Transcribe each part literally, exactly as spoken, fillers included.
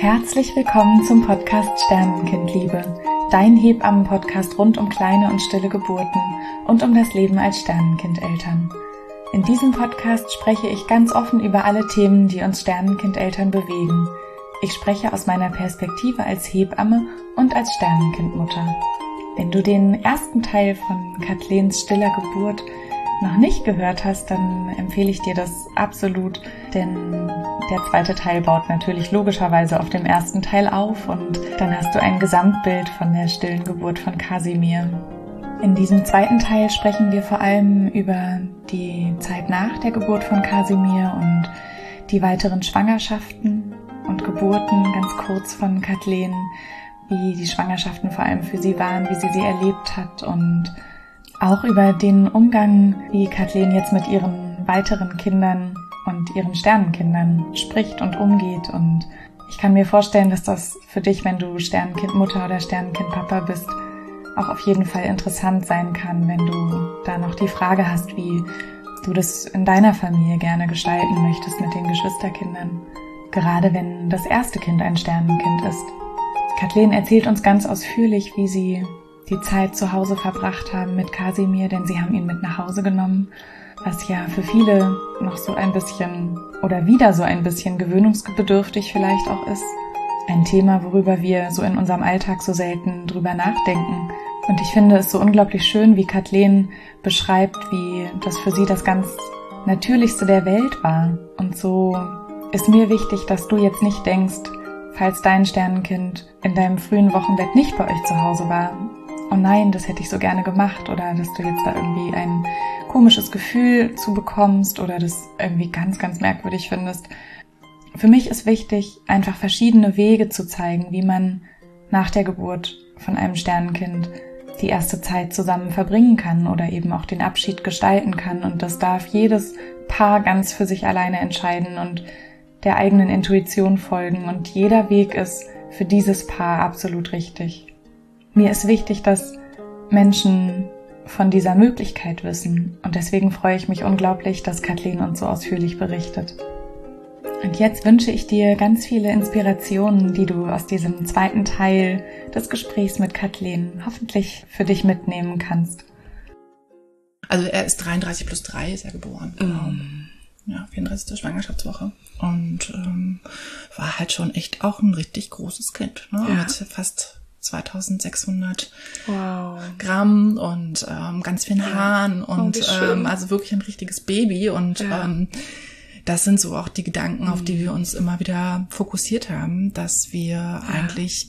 Herzlich willkommen zum Podcast Sternenkindliebe, dein Hebammen-Podcast rund um kleine und stille Geburten und um das Leben als Sternenkindeltern. In diesem Podcast spreche ich ganz offen über alle Themen, die uns Sternenkindeltern bewegen. Ich spreche aus meiner Perspektive als Hebamme und als Sternenkindmutter. Wenn du den ersten Teil von Kathlens stiller Geburt noch nicht gehört hast, dann empfehle ich dir das absolut, denn der zweite Teil baut natürlich logischerweise auf dem ersten Teil auf und dann hast du ein Gesamtbild von der stillen Geburt von Kasimir. In diesem zweiten Teil sprechen wir vor allem über die Zeit nach der Geburt von Kasimir und die weiteren Schwangerschaften und Geburten, ganz kurz von Kathleen, wie die Schwangerschaften vor allem für sie waren, wie sie sie erlebt hat und auch über den Umgang, wie Kathleen jetzt mit ihren weiteren Kindern und ihren Sternenkindern spricht und umgeht. Und ich kann mir vorstellen, dass das für dich, wenn du Sternenkindmutter oder Sternenkindpapa bist, auch auf jeden Fall interessant sein kann, wenn du da noch die Frage hast, wie du das in deiner Familie gerne gestalten möchtest mit den Geschwisterkindern. Gerade wenn das erste Kind ein Sternenkind ist. Kathleen erzählt uns ganz ausführlich, wie sie die Zeit zu Hause verbracht haben mit Kasimir, denn sie haben ihn mit nach Hause genommen, was ja für viele noch so ein bisschen oder wieder so ein bisschen gewöhnungsbedürftig vielleicht auch ist. Ein Thema, worüber wir so in unserem Alltag so selten drüber nachdenken. Und ich finde es so unglaublich schön, wie Kathleen beschreibt, wie das für sie das ganz Natürlichste der Welt war. Und so ist mir wichtig, dass du jetzt nicht denkst, falls dein Sternenkind in deinem frühen Wochenbett nicht bei euch zu Hause war, oh nein, das hätte ich so gerne gemacht, oder dass du jetzt da irgendwie ein komisches Gefühl zu bekommst oder das irgendwie ganz, ganz merkwürdig findest. Für mich ist wichtig, einfach verschiedene Wege zu zeigen, wie man nach der Geburt von einem Sternenkind die erste Zeit zusammen verbringen kann oder eben auch den Abschied gestalten kann. Und das darf jedes Paar ganz für sich alleine entscheiden und der eigenen Intuition folgen. Und jeder Weg ist für dieses Paar absolut richtig. Mir ist wichtig, dass Menschen von dieser Möglichkeit wissen und deswegen freue ich mich unglaublich, dass Kathleen uns so ausführlich berichtet. Und jetzt wünsche ich dir ganz viele Inspirationen, die du aus diesem zweiten Teil des Gesprächs mit Kathleen hoffentlich für dich mitnehmen kannst. Also er ist dreiunddreißig plus drei, ist er geboren. Mm. Ja, vierunddreißigste Schwangerschaftswoche. Und ähm, war halt schon echt auch ein richtig großes Kind. Ne? Ja. Mit fast zweitausendsechshundert wow. Gramm und ähm, ganz vielen ja. Haaren und oh, ähm, also wirklich ein richtiges Baby. Und ja. ähm, das sind so auch die Gedanken, mhm. auf die wir uns immer wieder fokussiert haben, dass wir ja. eigentlich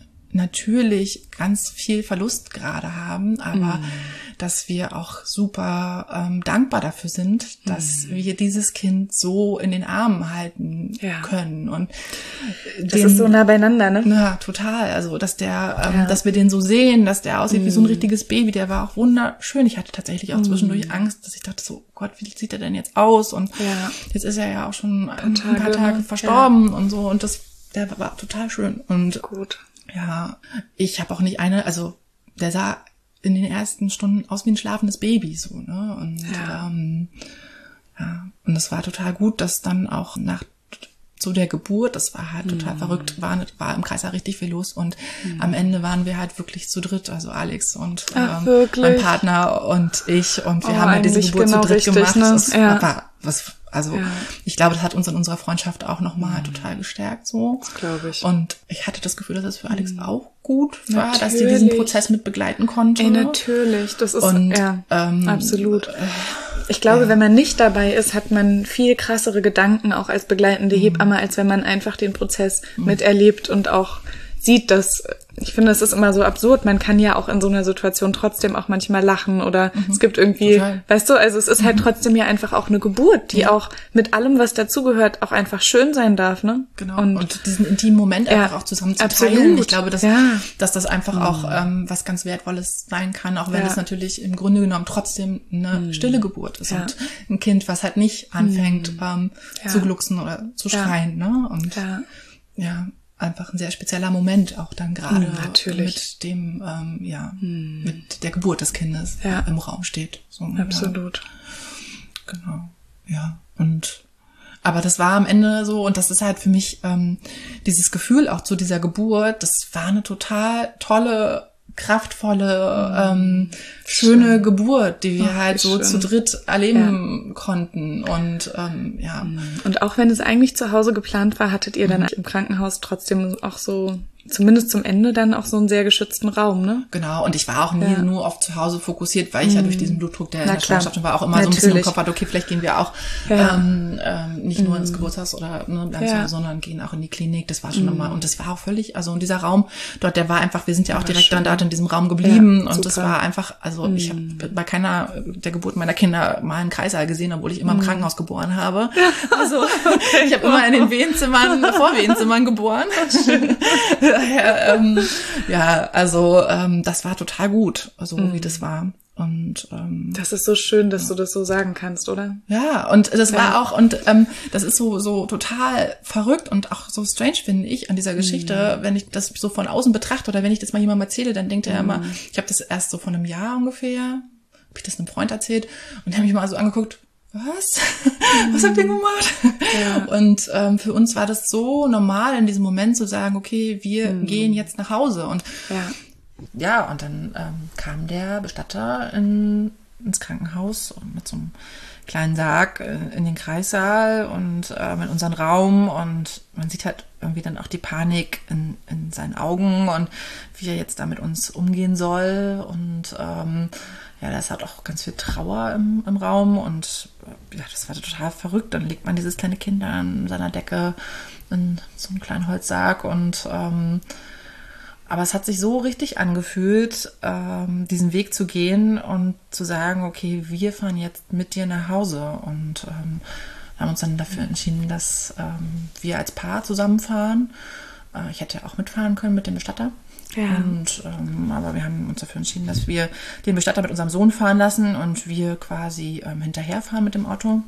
natürlich ganz viel Verlust gerade haben, aber mhm. dass wir auch super ähm, dankbar dafür sind, dass mhm. wir dieses Kind so in den Armen halten ja. können. Und das den, ist so nah beieinander, ne? Ja, total. Also, dass der, ähm, ja. dass wir den so sehen, dass der aussieht mhm. wie so ein richtiges Baby, der war auch wunderschön. Ich hatte tatsächlich auch mhm. zwischendurch Angst, dass ich dachte so, Gott, wie sieht er denn jetzt aus? Und ja. jetzt ist er ja auch schon ein paar Tage, ein paar Tage verstorben ja. und so. Und das, der war total schön. Und gut. Ja, ich habe auch nicht eine, also der sah in den ersten Stunden aus wie ein schlafendes Baby, so, ne? Und ja, ähm, ja. und das war total gut, dass dann auch nach so der Geburt, das war halt total mm. verrückt, war, war im Kreis richtig viel los und mm. am Ende waren wir halt wirklich zu dritt, also Alex und Ach, ähm, mein Partner und ich und wir oh, haben halt diese Geburt genau zu dritt richtig, gemacht. Ne? Das ja. war was, also ja. ich glaube, das hat uns in unserer Freundschaft auch nochmal mm. total gestärkt, so. Das glaube ich. Und ich hatte das Gefühl, dass es für Alex mm. auch gut war, natürlich. Dass sie diesen Prozess mit begleiten konnte. Ey, natürlich, das ist und, ja ähm, absolut. Ich glaube, ja. wenn man nicht dabei ist, hat man viel krassere Gedanken auch als begleitende mhm. Hebamme, als wenn man einfach den Prozess mhm. miterlebt und auch sieht, dass, ich finde, es ist immer so absurd, man kann ja auch in so einer Situation trotzdem auch manchmal lachen oder mhm. es gibt irgendwie, total. Weißt du, also es ist halt trotzdem ja einfach auch eine Geburt, die ja. auch mit allem, was dazugehört, auch einfach schön sein darf, ne? Genau, und, und diesen intimen Moment ja, einfach auch zusammen zu absolut. Teilen. Ich glaube, dass, ja. dass das einfach mhm. auch ähm, was ganz Wertvolles sein kann, auch wenn es ja. natürlich im Grunde genommen trotzdem eine mhm. stille Geburt ist ja. und ein Kind, was halt nicht anfängt mhm. ähm, ja. zu glucksen oder zu schreien, ja. ne? Und ja, ja einfach ein sehr spezieller Moment auch dann gerade mm, mit dem, ähm, ja, mm. mit der Geburt des Kindes ja. im Raum steht. So, absolut. Ja. Genau, ja. Und Aber das war am Ende so, und das ist halt für mich ähm, dieses Gefühl auch zu dieser Geburt, das war eine total tolle, kraftvolle, ähm, schöne schön. Geburt, die wir Ach, halt so schön. zu dritt erleben ja. konnten. Und ähm, ja. Und auch wenn es eigentlich zu Hause geplant war, hattet ihr dann mhm. im Krankenhaus trotzdem auch so, zumindest zum Ende, dann auch so einen sehr geschützten Raum, ne? Genau, und ich war auch nie ja. nur auf zu Hause fokussiert, weil ich ja durch diesen Blutdruck, der in der Schwangerschaft war, auch immer Natürlich. so ein bisschen im Kopf hatte, okay, vielleicht gehen wir auch ja. ähm, ähm, nicht nur mhm. ins Geburtshaus oder ne, bleiben ja. zu Hause, sondern gehen auch in die Klinik. Das war schon mhm. nochmal, und das war auch völlig, also in dieser Raum dort, der war einfach, wir sind ja auch direkt schön. dann dort in diesem Raum geblieben ja, und das war einfach, also mhm. ich habe bei keiner der Geburt meiner Kinder mal einen Kreißsaal gesehen, obwohl ich immer im Krankenhaus geboren habe. Also okay. ich habe immer in den Wehenzimmern, Vorwehenzimmern geboren. Daher, ähm, ja, also ähm, das war total gut, so mhm. wie das war. Und ähm, das ist so schön, dass ja. du das so sagen kannst, oder? Ja, und das ja. war auch, und ähm, das ist so so total verrückt und auch so strange, finde ich, an dieser Geschichte, mhm. wenn ich das so von außen betrachte oder wenn ich das mal jemandem erzähle, dann denkt er mhm. immer, ich habe das erst so vor einem Jahr ungefähr, habe ich das einem Freund erzählt, und der hat mich mal so angeguckt, was? Mhm. Was habt ihr gemacht? Ja. Und ähm, für uns war das so normal, in diesem Moment zu sagen, okay, wir mhm. gehen jetzt nach Hause. Und ja, ja und dann ähm, kam der Bestatter in, ins Krankenhaus mit so einem kleinen Sarg äh, in den Kreissaal und äh, in unseren Raum. Und man sieht halt irgendwie dann auch die Panik in, in seinen Augen und wie er jetzt da mit uns umgehen soll. Und ähm, ja, da ist halt auch ganz viel Trauer im, im Raum, und ja, das war total verrückt. Dann legt man dieses kleine Kind an seiner Decke in so einen kleinen Holzsarg, und ähm, aber es hat sich so richtig angefühlt, ähm, diesen Weg zu gehen und zu sagen, okay, wir fahren jetzt mit dir nach Hause, und ähm, haben uns dann dafür entschieden, dass ähm, wir als Paar zusammenfahren. Äh, ich hätte auch mitfahren können mit dem Bestatter. Ja. Und, ähm, aber wir haben uns dafür entschieden, dass wir den Bestatter mit unserem Sohn fahren lassen und wir quasi ähm, hinterherfahren mit dem Auto,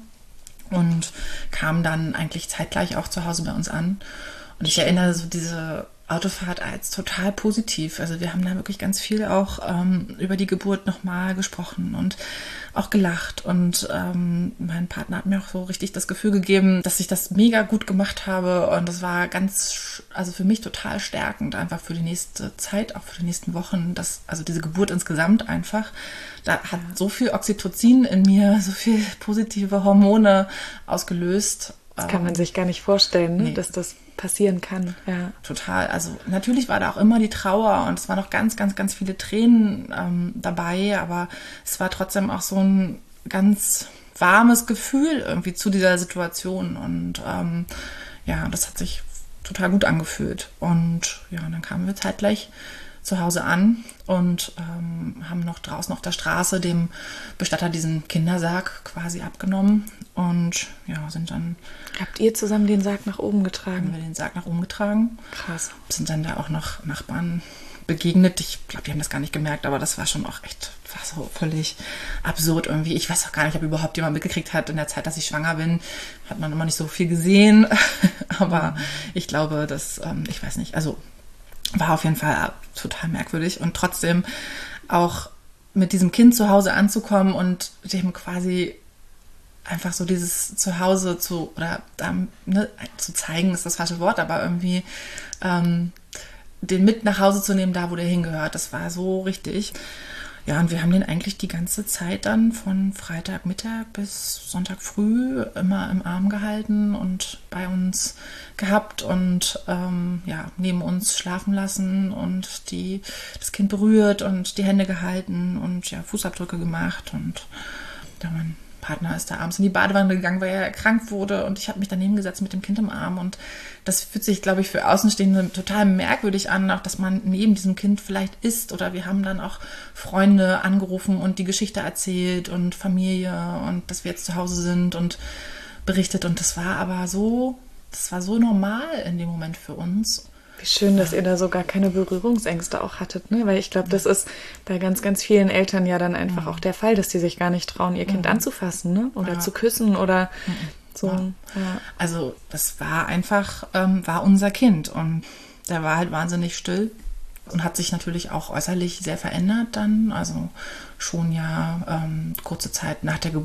und kamen dann eigentlich zeitgleich auch zu Hause bei uns an. Und ich erinnere so diese Autofahrt als total positiv. Also wir haben da wirklich ganz viel auch ähm, über die Geburt nochmal gesprochen und auch gelacht. Und ähm, mein Partner hat mir auch so richtig das Gefühl gegeben, dass ich das mega gut gemacht habe. Und das war ganz, also für mich total stärkend, einfach für die nächste Zeit, auch für die nächsten Wochen. Das, also diese Geburt insgesamt einfach, da hat so viel Oxytocin in mir, so viel positive Hormone ausgelöst. Das kann man sich gar nicht vorstellen, ne? Nee. Dass das passieren kann. Ja. Total. Also natürlich war da auch immer die Trauer, und es waren noch ganz, ganz, ganz viele Tränen ähm, dabei, aber es war trotzdem auch so ein ganz warmes Gefühl irgendwie zu dieser Situation, und ähm, ja, das hat sich total gut angefühlt. Und ja, und dann kamen wir zeitgleich zu Hause an und ähm, haben noch draußen auf der Straße dem Bestatter diesen Kindersarg quasi abgenommen, und ja, sind dann... Habt ihr zusammen den Sarg nach oben getragen? Haben wir den Sarg nach oben getragen. Krass. Sind dann da auch noch Nachbarn begegnet. Ich glaube, die haben das gar nicht gemerkt, aber das war schon auch echt, war so völlig absurd irgendwie. Ich weiß auch gar nicht, ob überhaupt jemand mitgekriegt hat in der Zeit, dass ich schwanger bin. Hat man immer nicht so viel gesehen. Aber mhm. ich glaube, dass, ähm, ich weiß nicht, also war auf jeden Fall total merkwürdig, und trotzdem auch mit diesem Kind zu Hause anzukommen und dem quasi einfach so dieses Zuhause zu, oder ähm, ne, zu zeigen, ist das falsche Wort, aber irgendwie ähm, den mit nach Hause zu nehmen, da wo der hingehört, das war so richtig. Ja, und wir haben den eigentlich die ganze Zeit dann von Freitagmittag bis Sonntag früh immer im Arm gehalten und bei uns gehabt und ähm, ja, neben uns schlafen lassen und die, das Kind berührt und die Hände gehalten und ja, Fußabdrücke gemacht. Und ja, mein Partner ist da abends in die Badewanne gegangen, weil er erkrankt wurde, und ich habe mich daneben gesetzt mit dem Kind im Arm, und das fühlt sich, glaube ich, für Außenstehende total merkwürdig an, auch dass man neben diesem Kind vielleicht ist, oder wir haben dann auch Freunde angerufen und die Geschichte erzählt und Familie und dass wir jetzt zu Hause sind und berichtet, und das war aber so, das war so normal in dem Moment für uns. Wie schön, dass ihr da so gar keine Berührungsängste auch hattet, ne? Weil ich glaube, das ist bei ganz, ganz vielen Eltern ja dann einfach auch der Fall, dass die sich gar nicht trauen, ihr Kind mhm. anzufassen, ne? Oder ja. zu küssen oder mhm. so. Ja. Ja. Also das war einfach, ähm, war unser Kind, und der war halt wahnsinnig still und hat sich natürlich auch äußerlich sehr verändert dann, also schon ja ähm, kurze Zeit nach der Geburt, also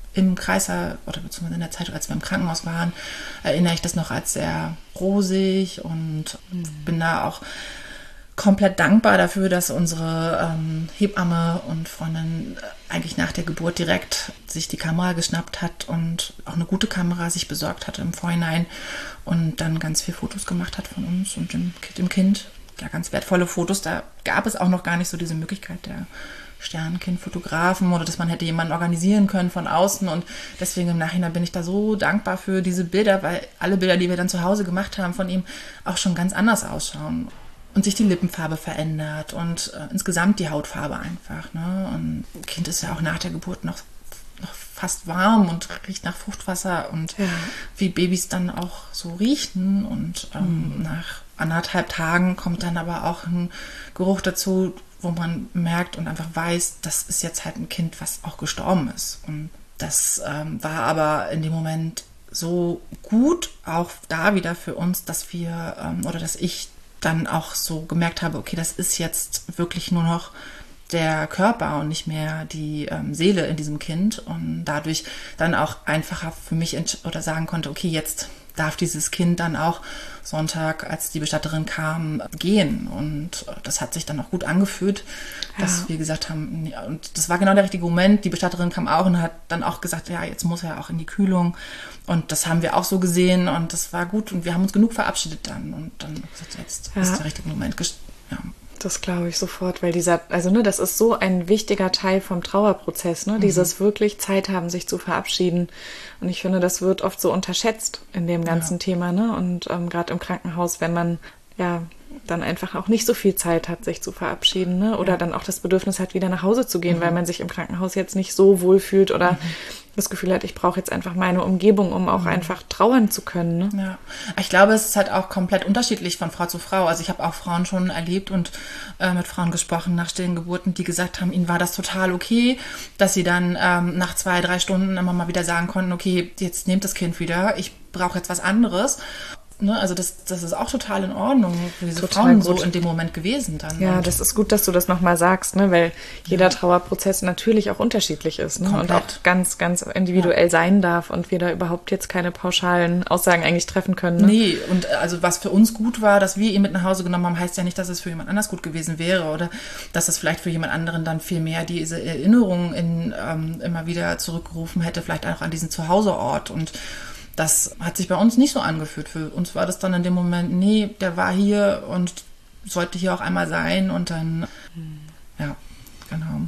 im Kreißsaal oder beziehungsweise in der Zeit, als wir im Krankenhaus waren, erinnere ich das noch als sehr rosig und mhm. bin da auch komplett dankbar dafür, dass unsere ähm, Hebamme und Freundin eigentlich nach der Geburt direkt sich die Kamera geschnappt hat und auch eine gute Kamera sich besorgt hatte im Vorhinein und dann ganz viel Fotos gemacht hat von uns und dem, dem Kind. Ja, ganz wertvolle Fotos. Da gab es auch noch gar nicht so diese Möglichkeit der Sternenkind-Fotografen oder dass man hätte jemanden organisieren können von außen und deswegen im Nachhinein bin ich da so dankbar für diese Bilder, weil alle Bilder, die wir dann zu Hause gemacht haben von ihm, auch schon ganz anders ausschauen. Und sich die Lippenfarbe verändert und äh, insgesamt die Hautfarbe einfach. Ne? Und ein Kind ist ja auch nach der Geburt noch, noch fast warm und riecht nach Fruchtwasser und ja. wie Babys dann auch so riechen. Und ähm, mhm. nach anderthalb Tagen kommt dann aber auch ein Geruch dazu, wo man merkt und einfach weiß, das ist jetzt halt ein Kind, was auch gestorben ist. Und das ähm, war aber in dem Moment so gut, auch da wieder für uns, dass wir ähm, oder dass ich dann auch so gemerkt habe, okay, das ist jetzt wirklich nur noch der Körper und nicht mehr die ähm, Seele in diesem Kind und dadurch dann auch einfacher für mich entsch- oder sagen konnte, okay, jetzt darf dieses Kind dann auch Sonntag, als die Bestatterin kam, gehen und das hat sich dann auch gut angefühlt, ja. dass wir gesagt haben, und das war genau der richtige Moment, die Bestatterin kam auch und hat dann auch gesagt, ja, jetzt muss er auch in die Kühlung und das haben wir auch so gesehen und das war gut und wir haben uns genug verabschiedet dann und dann gesagt, jetzt ja. ist der richtige Moment. Ja. Das glaube ich sofort, weil dieser, also ne, das ist so ein wichtiger Teil vom Trauerprozess, ne, mhm. dieses wirklich Zeit haben, sich zu verabschieden. Und ich finde, das wird oft so unterschätzt in dem ganzen ja. Thema, ne, und ähm, gerade im Krankenhaus, wenn man ja dann einfach auch nicht so viel Zeit hat, sich zu verabschieden, ne, oder ja. dann auch das Bedürfnis hat, wieder nach Hause zu gehen, mhm. weil man sich im Krankenhaus jetzt nicht so wohl fühlt oder mhm. das Gefühl hat, ich brauche jetzt einfach meine Umgebung, um auch mhm. einfach trauern zu können. Ne? Ja, ich glaube, es ist halt auch komplett unterschiedlich von Frau zu Frau. Also ich habe auch Frauen schon erlebt und äh, mit Frauen gesprochen nach stillen Geburten, die gesagt haben, ihnen war das total okay, dass sie dann ähm, nach zwei, drei Stunden immer mal wieder sagen konnten, okay, jetzt nehmt das Kind wieder, ich brauche jetzt was anderes. Ne, also das, das ist auch total in Ordnung für diese total Frauen gut. So in dem Moment gewesen dann. Ja, und das ist gut, dass du das nochmal sagst, ne, weil jeder ja. Trauerprozess natürlich auch unterschiedlich ist, ne, und auch ganz, ganz individuell ja. sein darf und wir da überhaupt jetzt keine pauschalen Aussagen eigentlich treffen können. Ne? Nee, und also was für uns gut war, dass wir ihn mit nach Hause genommen haben, heißt ja nicht, dass es für jemand anders gut gewesen wäre oder dass es vielleicht für jemand anderen dann viel mehr diese Erinnerungen in, ähm, immer wieder zurückgerufen hätte, vielleicht auch an diesen Zuhauseort und das hat sich bei uns nicht so angefühlt. Für uns war das dann in dem Moment, nee, der war hier und sollte hier auch einmal sein. Und dann, mhm. ja, genau.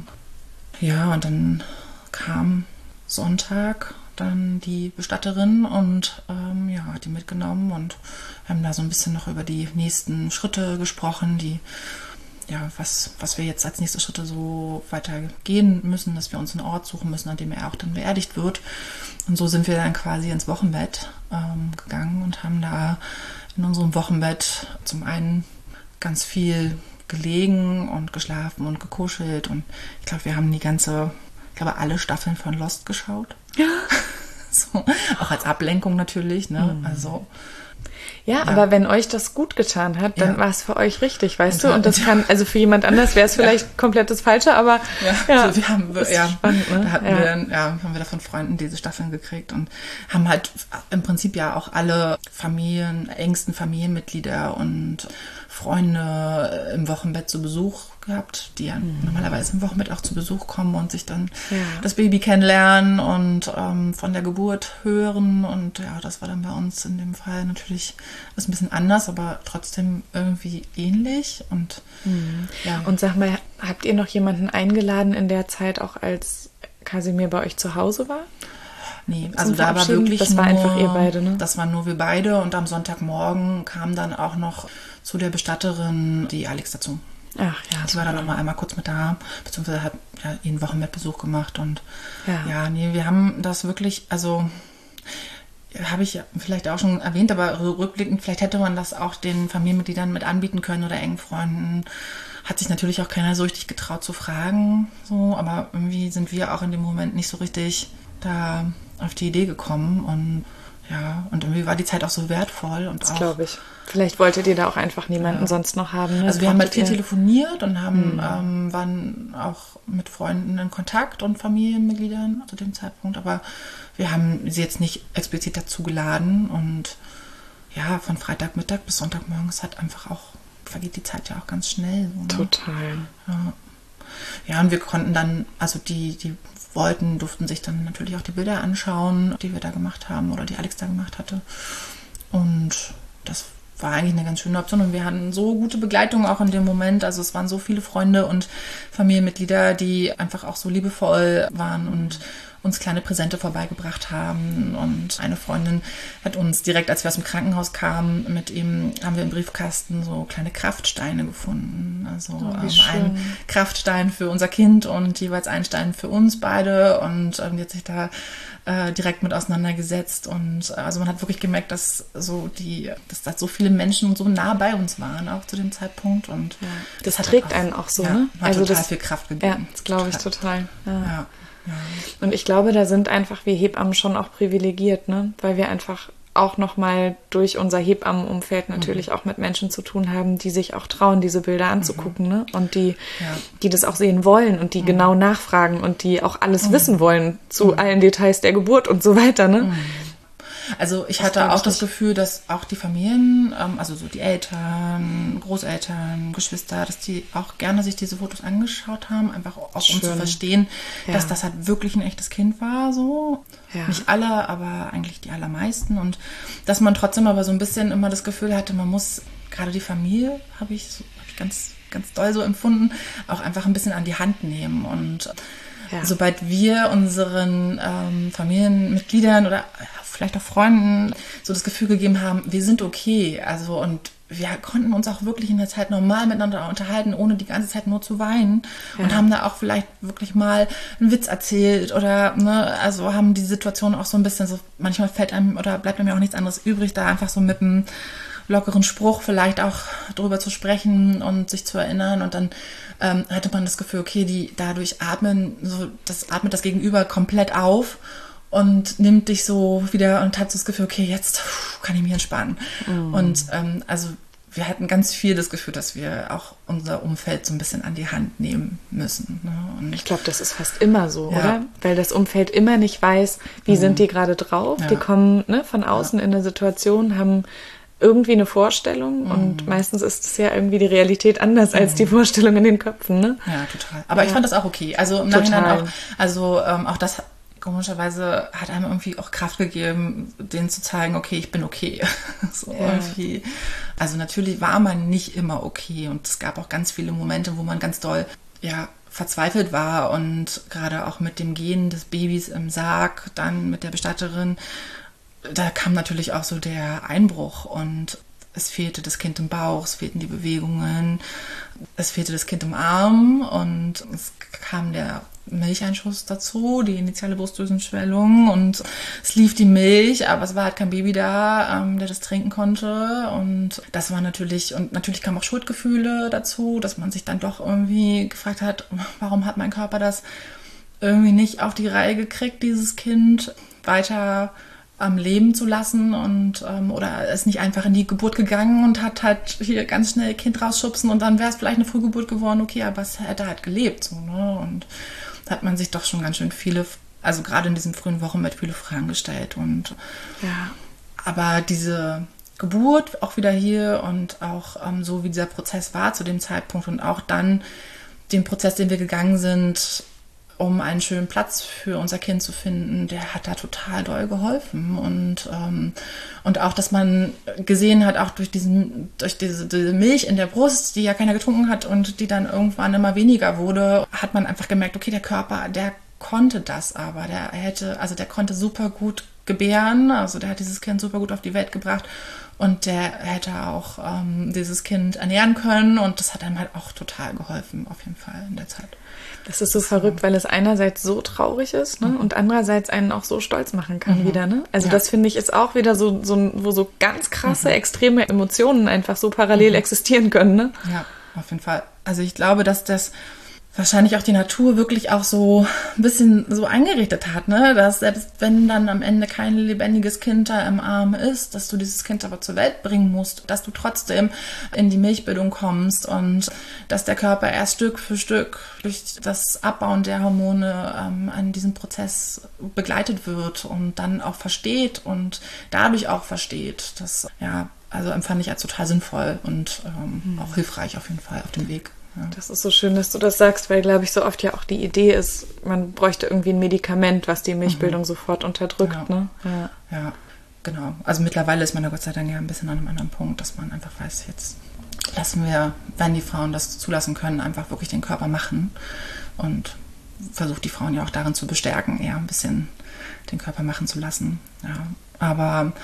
Ja, und dann kam Sonntag dann die Bestatterin und ähm, ja, hat die mitgenommen und haben da so ein bisschen noch über die nächsten Schritte gesprochen, die ja, was, was wir jetzt als nächste Schritte so weitergehen müssen, dass wir uns einen Ort suchen müssen, an dem er auch dann beerdigt wird. Und so sind wir dann quasi ins Wochenbett ähm, gegangen und haben da in unserem Wochenbett zum einen ganz viel gelegen und geschlafen und gekuschelt. Und ich glaube, wir haben die ganze, ich glaube, alle Staffeln von Lost geschaut. Ja. So, auch als Ablenkung natürlich, ne? Mhm. Also Ja, ja, aber wenn euch das gut getan hat, dann ja. war es für euch richtig, weißt und du? Und das ja. kann, also für jemand anders wäre es vielleicht ja. komplett das Falsche, aber ja, ja also wir haben, das ja, ist spannend, ne? Da hatten ja. wir dann, ja, haben wir da von Freunden diese Staffeln gekriegt und haben halt im Prinzip ja auch alle Familien, engsten Familienmitglieder und Freunde im Wochenbett zu Besuch gehabt, die ja mhm. normalerweise im Wochenbett auch zu Besuch kommen und sich dann ja. das Baby kennenlernen und ähm, von der Geburt hören. Und ja, das war dann bei uns in dem Fall natürlich ist ein bisschen anders, aber trotzdem irgendwie ähnlich. Und, mhm. ja. und sag mal, habt ihr noch jemanden eingeladen in der Zeit, auch als Kasimir bei euch zu Hause war? Nee, also da war wirklich das war nur, einfach ihr beide, ne? Das waren nur wir beide und am Sonntagmorgen kam dann auch noch zu der Bestatterin die Alex dazu. Ach ja. Die war dann noch mal einmal kurz mit da, beziehungsweise hat ja ihren Wochenbettbesuch gemacht und ja. ja, nee, wir haben das wirklich, also habe ich vielleicht auch schon erwähnt, aber rückblickend, vielleicht hätte man das auch den Familienmitgliedern mit anbieten können oder engen Freunden. Hat sich natürlich auch keiner so richtig getraut zu fragen, so, aber irgendwie sind wir auch in dem Moment nicht so richtig da auf die Idee gekommen und Ja, und irgendwie war die Zeit auch so wertvoll. Und das auch, glaube ich. Vielleicht wolltet ihr da auch einfach niemanden ja. sonst noch haben. Ne? Also wir haben halt viel telefoniert und haben, mhm. ähm, waren auch mit Freunden in Kontakt und Familienmitgliedern zu dem Zeitpunkt. Aber wir haben sie jetzt nicht explizit dazu geladen. Und ja, von Freitagmittag bis Sonntagmorgens hat einfach auch, vergeht die Zeit ja auch ganz schnell. So, ne? Total. Ja. Ja, und wir konnten dann, also die, die wollten, durften sich dann natürlich auch die Bilder anschauen, die wir da gemacht haben oder die Alex da gemacht hatte. Und das war eigentlich eine ganz schöne Option. Und wir hatten so gute Begleitung auch in dem Moment. Also es waren so viele Freunde und Familienmitglieder, die einfach auch so liebevoll waren und uns kleine Präsente vorbeigebracht haben. Und eine Freundin hat uns direkt, als wir aus dem Krankenhaus kamen, mit ihm haben wir im Briefkasten so kleine Kraftsteine gefunden. Also oh, ähm, ein Kraftstein für unser Kind und jeweils ein Stein für uns beide. Und ähm, die hat sich da äh, direkt mit auseinandergesetzt. Und äh, also man hat wirklich gemerkt, dass so die, dass da so viele Menschen so nah bei uns waren, auch zu dem Zeitpunkt. Und ja, das, das hat trägt auch, einen auch so, ja, ne? Hat also total das, viel Kraft gegeben. Ja, das glaube ich total. Ja. Ja. Ja. Und ich glaube, da sind einfach wir Hebammen schon auch privilegiert, ne? Weil wir einfach auch nochmal durch unser Hebammenumfeld natürlich mhm. auch mit Menschen zu tun haben, die sich auch trauen, diese Bilder anzugucken, mhm. ne? Und die, ja. die das auch sehen wollen und die mhm. genau nachfragen und die auch alles mhm. wissen wollen zu mhm. allen Details der Geburt und so weiter, ne? Mhm. Also ich hatte auch das Gefühl, dass auch die Familien, also so die Eltern, Großeltern, Geschwister, dass die auch gerne sich diese Fotos angeschaut haben, einfach auch um Schön. zu verstehen, ja. dass das halt wirklich ein echtes Kind war, so. Ja. Nicht alle, aber eigentlich die allermeisten. Und dass man trotzdem aber so ein bisschen immer das Gefühl hatte, man muss, gerade die Familie, habe ich, so, hab ich ganz, ganz doll so empfunden, auch einfach ein bisschen an die Hand nehmen. Und ja. sobald wir unseren ähm, Familienmitgliedern oder vielleicht auch Freunden so das Gefühl gegeben haben, wir sind okay, also und wir konnten uns auch wirklich in der Zeit normal miteinander unterhalten, ohne die ganze Zeit nur zu weinen ja. und haben da auch vielleicht wirklich mal einen Witz erzählt oder ne, also haben die Situation auch so ein bisschen so, manchmal fällt einem oder bleibt einem ja auch nichts anderes übrig, da einfach so mit einem lockeren Spruch vielleicht auch drüber zu sprechen und sich zu erinnern und dann ähm, hatte man das Gefühl, okay, die dadurch atmen, so das atmet das Gegenüber komplett auf und nimmt dich so wieder und hat so das Gefühl, okay, jetzt kann ich mich entspannen. Mm. Und ähm, also wir hatten ganz viel das Gefühl, dass wir auch unser Umfeld so ein bisschen an die Hand nehmen müssen. Ne? Und ich glaube, das ist fast immer so, ja. oder? Weil das Umfeld immer nicht weiß, wie mm. sind die gerade drauf. Ja. Die kommen ne, von außen ja. in eine Situation, haben irgendwie eine Vorstellung mm. und meistens ist es ja irgendwie die Realität anders mm. als die Vorstellung in den Köpfen. Ne? Ja, total. Aber ja. ich fand das auch okay. Also im total. Nachhinein auch, also ähm, auch das komischerweise hat einem irgendwie auch Kraft gegeben, denen zu zeigen, okay, ich bin okay. so ja. irgendwie. Also natürlich war man nicht immer okay und es gab auch ganz viele Momente, wo man ganz doll ja, verzweifelt war und gerade auch mit dem Gehen des Babys im Sarg, dann mit der Bestatterin, da kam natürlich auch so der Einbruch und es fehlte das Kind im Bauch, es fehlten die Bewegungen, es fehlte das Kind im Arm und es kam der Milcheinschuss dazu, die initiale Brustdrüsenschwellung und es lief die Milch, aber es war halt kein Baby da, ähm, der das trinken konnte und das war natürlich, und natürlich kamen auch Schuldgefühle dazu, dass man sich dann doch irgendwie gefragt hat, warum hat mein Körper das irgendwie nicht auf die Reihe gekriegt, dieses Kind weiter am Leben zu lassen und ähm, oder ist nicht einfach in die Geburt gegangen und hat halt hier ganz schnell Kind rausschubsen und dann wäre es vielleicht eine Frühgeburt geworden, okay, aber es hätte halt gelebt so, ne? Und da hat man sich doch schon ganz schön viele, also gerade in diesen frühen Wochen mit viele Fragen gestellt und ja. aber diese Geburt auch wieder hier und auch ähm, so wie dieser Prozess war zu dem Zeitpunkt und auch dann den Prozess, den wir gegangen sind, um einen schönen Platz für unser Kind zu finden, der hat da total doll geholfen. Und, ähm, und auch, dass man gesehen hat, auch durch, diesen, durch diese, diese Milch in der Brust, die ja keiner getrunken hat und die dann irgendwann immer weniger wurde, hat man einfach gemerkt, okay, der Körper, der konnte das aber. Der hätte, also der konnte super gut gebären, also der hat dieses Kind super gut auf die Welt gebracht und der hätte auch ähm, dieses Kind ernähren können und das hat einem halt auch total geholfen, auf jeden Fall in der Zeit. Das ist so verrückt, weil es einerseits so traurig ist, ne, mhm. und andererseits einen auch so stolz machen kann mhm. wieder, ne? Also ja. das finde ich ist auch wieder so, so, wo so ganz krasse, mhm. extreme Emotionen einfach so parallel mhm. existieren können, ne? Ja, auf jeden Fall. Also ich glaube, dass das wahrscheinlich auch die Natur wirklich auch so ein bisschen so eingerichtet hat, ne, dass selbst wenn dann am Ende kein lebendiges Kind da im Arm ist, dass du dieses Kind aber zur Welt bringen musst, dass du trotzdem in die Milchbildung kommst und dass der Körper erst Stück für Stück durch das Abbauen der Hormone ähm, an diesem Prozess begleitet wird und dann auch versteht und dadurch auch versteht. Das, ja, also empfand ich als total sinnvoll und ähm, mhm. auch hilfreich auf jeden Fall auf dem Weg. Ja. Das ist so schön, dass du das sagst, weil, glaube ich, so oft ja auch die Idee ist, man bräuchte irgendwie ein Medikament, was die Milchbildung mhm. sofort unterdrückt. Ja. Ne? Ja. ja, genau. Also mittlerweile ist man da Gott sei Dank ja ein bisschen an einem anderen Punkt, dass man einfach weiß, jetzt lassen wir, wenn die Frauen das zulassen können, einfach wirklich den Körper machen und versucht die Frauen ja auch darin zu bestärken, eher ein bisschen den Körper machen zu lassen. Ja, aber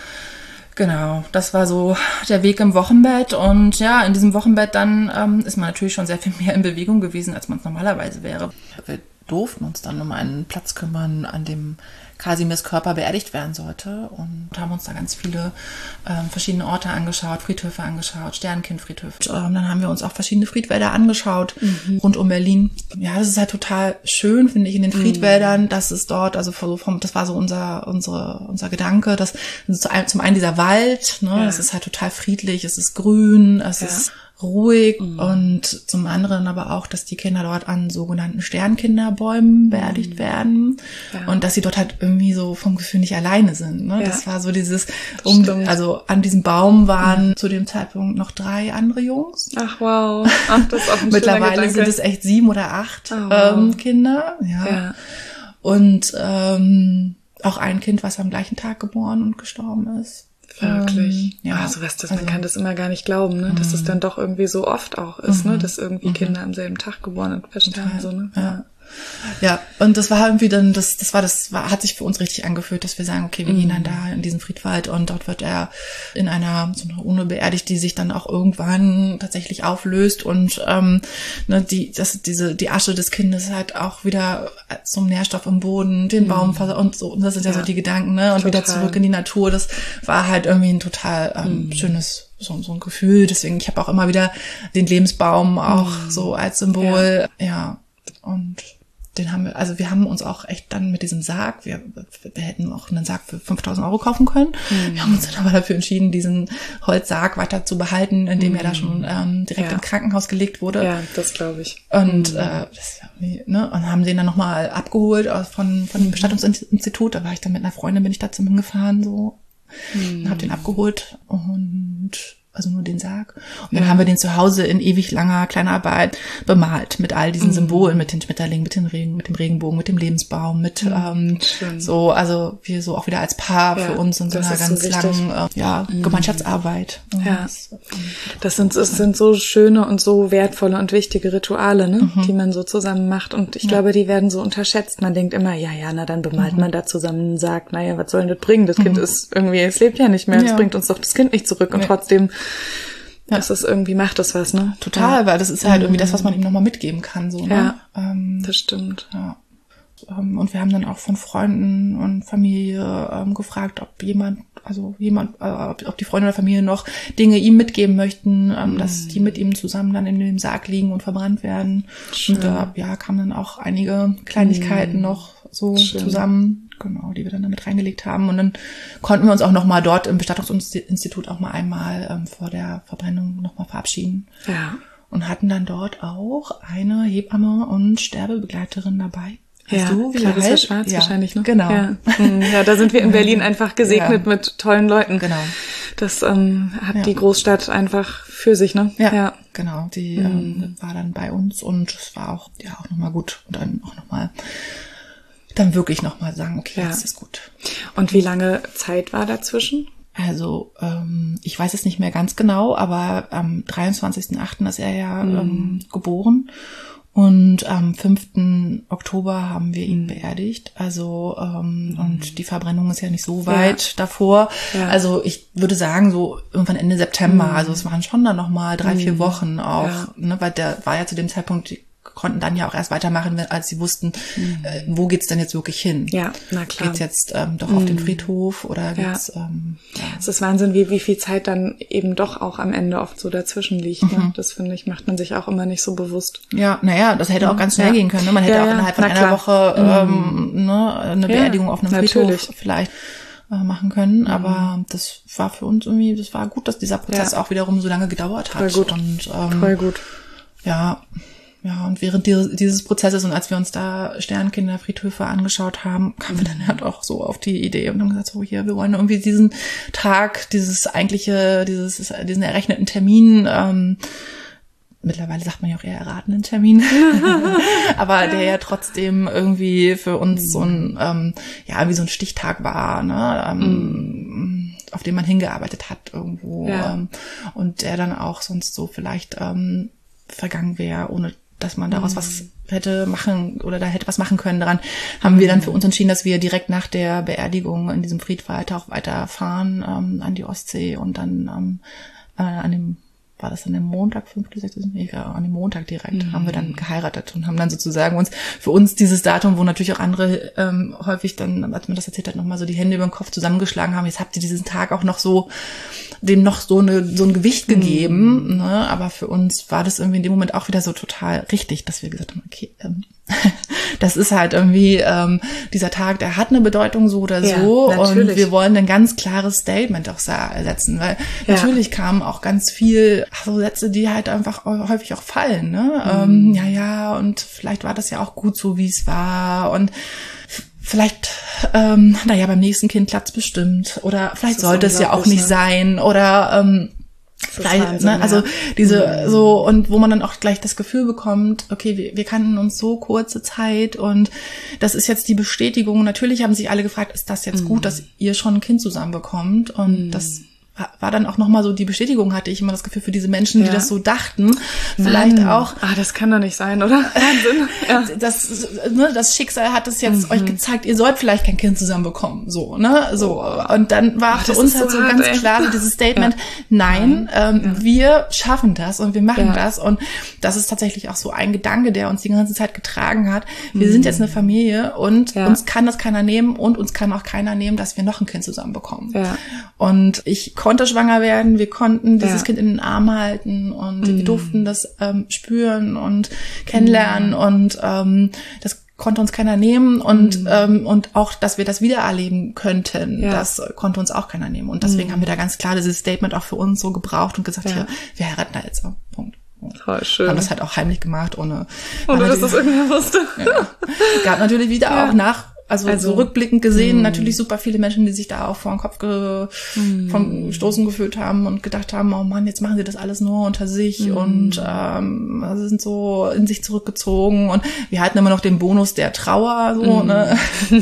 genau, das war so der Weg im Wochenbett und ja, in diesem Wochenbett dann ähm, ist man natürlich schon sehr viel mehr in Bewegung gewesen, als man es normalerweise wäre. Wir durften uns dann um einen Platz kümmern, an dem Kasimirs Körper beerdigt werden sollte und haben uns da ganz viele ähm, verschiedene Orte angeschaut, Friedhöfe angeschaut, Sternenkindfriedhöfe. Ähm, dann haben wir uns auch verschiedene Friedwälder angeschaut, mhm. rund um Berlin. Ja, das ist halt total schön, finde ich, in den Friedwäldern, mhm. dass es dort, also vom, das war so unser unsere unser Gedanke, dass zum einen dieser Wald, ne, es ja. ist halt total friedlich, es ist grün, es ja. ist ruhig mhm. und zum anderen aber auch, dass die Kinder dort an sogenannten Sternkinderbäumen beerdigt mhm. werden ja. und dass sie dort halt irgendwie so vom Gefühl nicht alleine sind. Ne? Ja. Das war so dieses, um, also an diesem Baum waren mhm. zu dem Zeitpunkt noch drei andere Jungs. Ach wow, ach, das ist auch ein Mittlerweile sind es echt sieben oder acht oh, wow. ähm, Kinder. Ja. ja. Und ähm, auch ein Kind, was am gleichen Tag geboren und gestorben ist. Wirklich. Ähm, ja, ah, so was, das, also, man kann das immer gar nicht glauben, ne? Dass es dann doch irgendwie so oft auch ist, mhm. ne? Dass irgendwie mhm. Kinder am selben Tag geboren und versterben, so, ne? Ja. ja. Ja, und das war irgendwie dann, das, das war, das war, hat sich für uns richtig angefühlt, dass wir sagen, okay, wir mhm. gehen dann da in diesen Friedwald und dort wird er in einer, so einer Urne beerdigt, die sich dann auch irgendwann tatsächlich auflöst und, ähm, ne, die, das, diese, die Asche des Kindes halt auch wieder zum Nährstoff im Boden, den mhm. Baum und so, und das sind ja, ja so die Gedanken, ne, und total. Wieder zurück in die Natur, das war halt irgendwie ein total ähm, mhm. schönes, so, so ein Gefühl, deswegen, ich habe auch immer wieder den Lebensbaum auch mhm. so als Symbol, ja, ja. und den haben wir, also wir haben uns auch echt dann mit diesem Sarg, wir, wir hätten auch einen Sarg für fünftausend Euro kaufen können. Mhm. Wir haben uns dann aber dafür entschieden, diesen Holzsarg weiter zu behalten, indem mhm. er da schon ähm, direkt ja. im Krankenhaus gelegt wurde. Ja, das glaube ich. Und mhm. äh, das, ne, und haben den dann nochmal abgeholt von von dem Bestattungsinstitut. Da war ich dann mit einer Freundin, bin ich da zum hingefahren, so, mhm. und hab den abgeholt und also nur den Sarg. Und dann ja. haben wir den zu Hause in ewig langer Kleinarbeit bemalt mit all diesen mhm. Symbolen, mit den Schmetterlingen, mit den Regen, mit dem Regenbogen, mit dem Lebensbaum, mit mhm. ähm, so, also wir so auch wieder als Paar ja, für uns in so einer ganz so langen äh, ja, mhm. Gemeinschaftsarbeit. Ja. Das, das sind das sind so schöne und so wertvolle und wichtige Rituale, ne, mhm. die man so zusammen macht. Und ich ja. glaube, die werden so unterschätzt. Man denkt immer, ja, ja, na dann bemalt mhm. man da zusammen und sagt, naja, was soll denn das bringen? Das mhm. Kind ist irgendwie, es lebt ja nicht mehr, es ja. bringt uns doch das Kind nicht zurück. Und ja. trotzdem Ja. Das ist irgendwie, macht das was, ne? Total, ja. weil das ist halt irgendwie das, was man ihm nochmal mitgeben kann, so, ne? Ja, ähm, das stimmt. Ja. Und wir haben dann auch von Freunden und Familie ähm, gefragt, ob jemand, also jemand, äh, ob, ob die Freunde oder Familie noch Dinge ihm mitgeben möchten, ähm, mhm. dass die mit ihm zusammen dann in dem Sarg liegen und verbrannt werden. Schön. Und da, ja, kamen dann auch einige Kleinigkeiten mhm. noch so Schön. zusammen. Genau, die wir dann damit reingelegt haben. Und dann konnten wir uns auch nochmal dort im Bestattungsinstitut auch mal einmal ähm, vor der Verbrennung nochmal verabschieden. Ja. Und hatten dann dort auch eine Hebamme und Sterbebegleiterin dabei. Weißt ja, du, wie Clarissa heißt? Schwarz Ja, wahrscheinlich, ne? Genau. Ja. ja, da sind wir in Berlin einfach gesegnet ja. mit tollen Leuten. Genau. Das ähm, hat ja. die Großstadt einfach für sich, ne? Ja, ja. genau. Die mhm. ähm, war dann bei uns und es war auch ja auch nochmal gut. Und dann auch nochmal dann wirklich nochmal sagen, okay, ja. das ist gut. Und wie lange Zeit war dazwischen? Also ähm, ich weiß es nicht mehr ganz genau, aber am dreiundzwanzigsten achten ist er ja mhm. ähm, geboren und am fünften Oktober haben wir ihn beerdigt. Also ähm, mhm. und die Verbrennung ist ja nicht so weit ja. davor. Ja. Also ich würde sagen so irgendwann Ende September. Mhm. Also es waren schon dann nochmal drei, vier Wochen auch, ja. ne, weil der war ja zu dem Zeitpunkt konnten dann ja auch erst weitermachen, als sie wussten, mhm. äh, wo geht's denn jetzt wirklich hin? Ja, na klar. Geht's jetzt ähm, doch mhm. auf den Friedhof oder geht's... Ja. Ähm, ja. Es ist Wahnsinn, wie wie viel Zeit dann eben doch auch am Ende oft so dazwischen liegt. Mhm. Ne? Das, finde ich, macht man sich auch immer nicht so bewusst. Ja, naja, das hätte auch ganz schnell ja. gehen können. Ne? Man hätte ja, auch innerhalb von einer Woche ähm, mhm. ne, eine Beerdigung ja, auf einem natürlich. Friedhof vielleicht machen können, aber mhm. das war für uns irgendwie, das war gut, dass dieser Prozess ja. auch wiederum so lange gedauert hat. Voll gut. Und, ähm, Voll gut. Ja, ja, und während dieses Prozesses und als wir uns da Sternkinderfriedhöfe angeschaut haben, kamen wir dann halt auch so auf die Idee und haben gesagt, so hier, wir wollen irgendwie diesen Tag, dieses eigentliche, dieses, diesen errechneten Termin, ähm, mittlerweile sagt man ja auch eher erratenen Termin, aber der ja trotzdem irgendwie für uns so ein, ähm, ja, wie so ein Stichtag war, ne, ähm, mm. auf den man hingearbeitet hat irgendwo, ja. ähm, und der dann auch sonst so vielleicht ähm, vergangen wäre, ohne dass man daraus mm. was hätte machen oder da hätte was machen können. Daran haben mm. wir dann für uns entschieden, dass wir direkt nach der Beerdigung in diesem Friedwald auch weiterfahren ähm, an die Ostsee und dann ähm, äh, an dem war das dann am Montag, fünften, sechsten Nee, an dem Montag direkt, mhm. haben wir dann geheiratet und haben dann sozusagen uns, für uns dieses Datum, wo natürlich auch andere ähm, häufig dann, als man das erzählt hat, nochmal so die Hände über den Kopf zusammengeschlagen haben, jetzt habt ihr diesen Tag auch noch so, dem noch so eine so ein Gewicht gegeben, mhm. ne? Aber für uns war das irgendwie in dem Moment auch wieder so total richtig, dass wir gesagt haben, okay, ähm, das ist halt irgendwie ähm, dieser Tag, der hat eine Bedeutung so oder ja, so natürlich. Und wir wollen ein ganz klares Statement auch setzen, weil ja. natürlich kamen auch ganz viel ach so Sätze, die halt einfach häufig auch fallen, ne? Mhm. Ähm, ja, ja, und vielleicht war das ja auch gut so, wie es war und vielleicht, ähm, naja, beim nächsten Kind klappt's bestimmt oder vielleicht sollte es ja auch nicht ne? sein oder ähm, Vielleicht, Wahnsinn, ne? Also diese mhm. so und wo man dann auch gleich das Gefühl bekommt, okay, wir, wir kannten uns so kurze Zeit und das ist jetzt die Bestätigung. Natürlich haben sich alle gefragt, ist das jetzt mhm. gut, dass ihr schon ein Kind zusammen bekommt und mhm. das war dann auch nochmal so die Bestätigung, hatte ich immer das Gefühl für diese Menschen, die ja. das so dachten. Vielleicht Mann. auch. Ah, das kann doch nicht sein, oder? Wahnsinn. Ja. Das, ne, das Schicksal hat es jetzt mhm. euch gezeigt, ihr sollt vielleicht kein Kind zusammen bekommen, so, ne, so. Und dann war Ach, für uns halt so, so hart, ganz ey. klar so dieses Statement, ja. nein, ähm, ja. wir schaffen das und wir machen ja. das und das ist tatsächlich auch so ein Gedanke, der uns die ganze Zeit getragen hat. Wir mhm. sind jetzt eine Familie und ja. uns kann das keiner nehmen und uns kann auch keiner nehmen, dass wir noch ein Kind zusammen bekommen. Ja. Und ich konnte schwanger werden, wir konnten dieses ja. Kind in den Arm halten und mm. wir durften das ähm, spüren und kennenlernen mm. und ähm, das konnte uns keiner nehmen und mm. ähm, und auch, dass wir das wieder erleben könnten, ja. das konnte uns auch keiner nehmen und deswegen mm. haben wir da ganz klar dieses Statement auch für uns so gebraucht und gesagt, ja. hier, wir heiraten da jetzt auch, Punkt. Voll schön. Haben das halt auch heimlich gemacht, ohne... Ohne, dass das irgendwer wusste. Ja. Gab natürlich wieder ja. auch nach Also, also so rückblickend gesehen, mh. natürlich super viele Menschen, die sich da auch vor den Kopf ge- mh. vom Stoßen gefühlt haben und gedacht haben, oh Mann, jetzt machen sie das alles nur unter sich mh. und ähm, also sind so in sich zurückgezogen und wir hatten immer noch den Bonus der Trauer, so, mh. ne?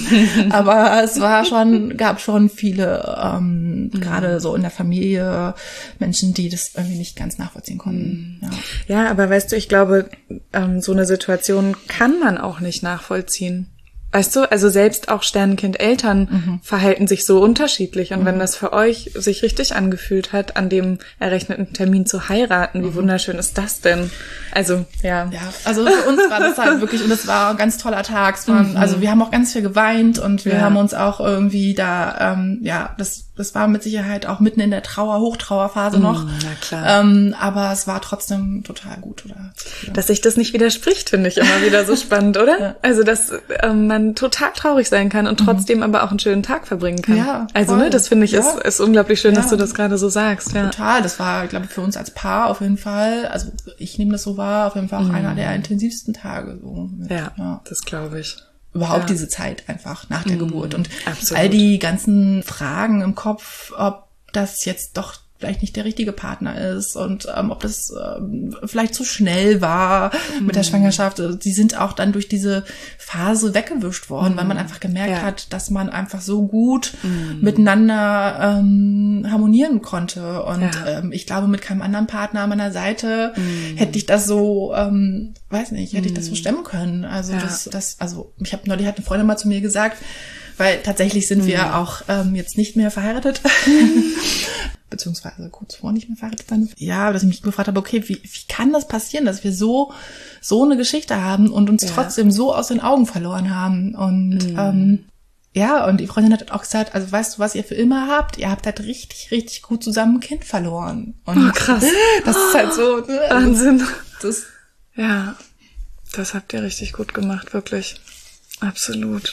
Aber es war schon, gab schon viele, ähm, gerade so in der Familie, Menschen, die das irgendwie nicht ganz nachvollziehen konnten. Ja. ja, aber weißt du, ich glaube, ähm, so eine Situation kann man auch nicht nachvollziehen. Weißt du, also selbst auch Sternenkind-Eltern mhm. verhalten sich so unterschiedlich. Und mhm. wenn das für euch sich richtig angefühlt hat, an dem errechneten Termin zu heiraten, wie mhm. wunderschön ist das denn? Also, ja. Ja, also für uns war das halt wirklich, und das war ein ganz toller Tag. Es war, mhm. Also wir haben auch ganz viel geweint und wir ja. haben uns auch irgendwie da, ähm, ja, das das war mit Sicherheit auch mitten in der Trauer, Hochtrauerphase noch. Mm, na klar. Ähm, aber es war trotzdem total gut, oder? Ja. Dass sich das nicht widerspricht, finde ich immer wieder so spannend, oder? Ja. Also, dass ähm, man total traurig sein kann und trotzdem mhm. aber auch einen schönen Tag verbringen kann. Ja, also, voll. ne, das finde ich ja. ist, ist unglaublich schön, ja. dass du das gerade so sagst. Ja. Total. Das war, ich glaube, für uns als Paar auf jeden Fall, also ich nehme das so wahr, auf jeden Fall auch mhm. einer der intensivsten Tage. So mit, ja, ja, das glaube ich. Überhaupt ja. diese Zeit einfach nach der mm, Geburt und absolut. All die ganzen Fragen im Kopf, ob das jetzt doch vielleicht nicht der richtige Partner ist und ähm, ob das ähm, vielleicht zu schnell war mm. mit der Schwangerschaft. Die sind auch dann durch diese Phase weggewischt worden, mm. weil man einfach gemerkt ja. hat, dass man einfach so gut mm. miteinander ähm, harmonieren konnte. Und ja. ähm, ich glaube, mit keinem anderen Partner an meiner Seite mm. hätte ich das so, ähm, weiß nicht, hätte mm. ich das so stemmen können. Also ja. das, das, also ich habe neulich hat eine Freundin mal zu mir gesagt, weil tatsächlich sind wir auch ähm, jetzt nicht mehr verheiratet. Beziehungsweise kurz vor nicht mehr verheiratet dann. Ja, dass ich mich gefragt habe, okay, wie, wie kann das passieren, dass wir so so eine Geschichte haben und uns ja. trotzdem so aus den Augen verloren haben? Und mhm. ähm, ja, und die Freundin hat auch gesagt, also weißt du, was ihr für immer habt? Ihr habt halt richtig, richtig gut zusammen ein Kind verloren. Und oh, krass. Das ist halt so. Ne? Wahnsinn. Das, ja, das habt ihr richtig gut gemacht, wirklich. Absolut.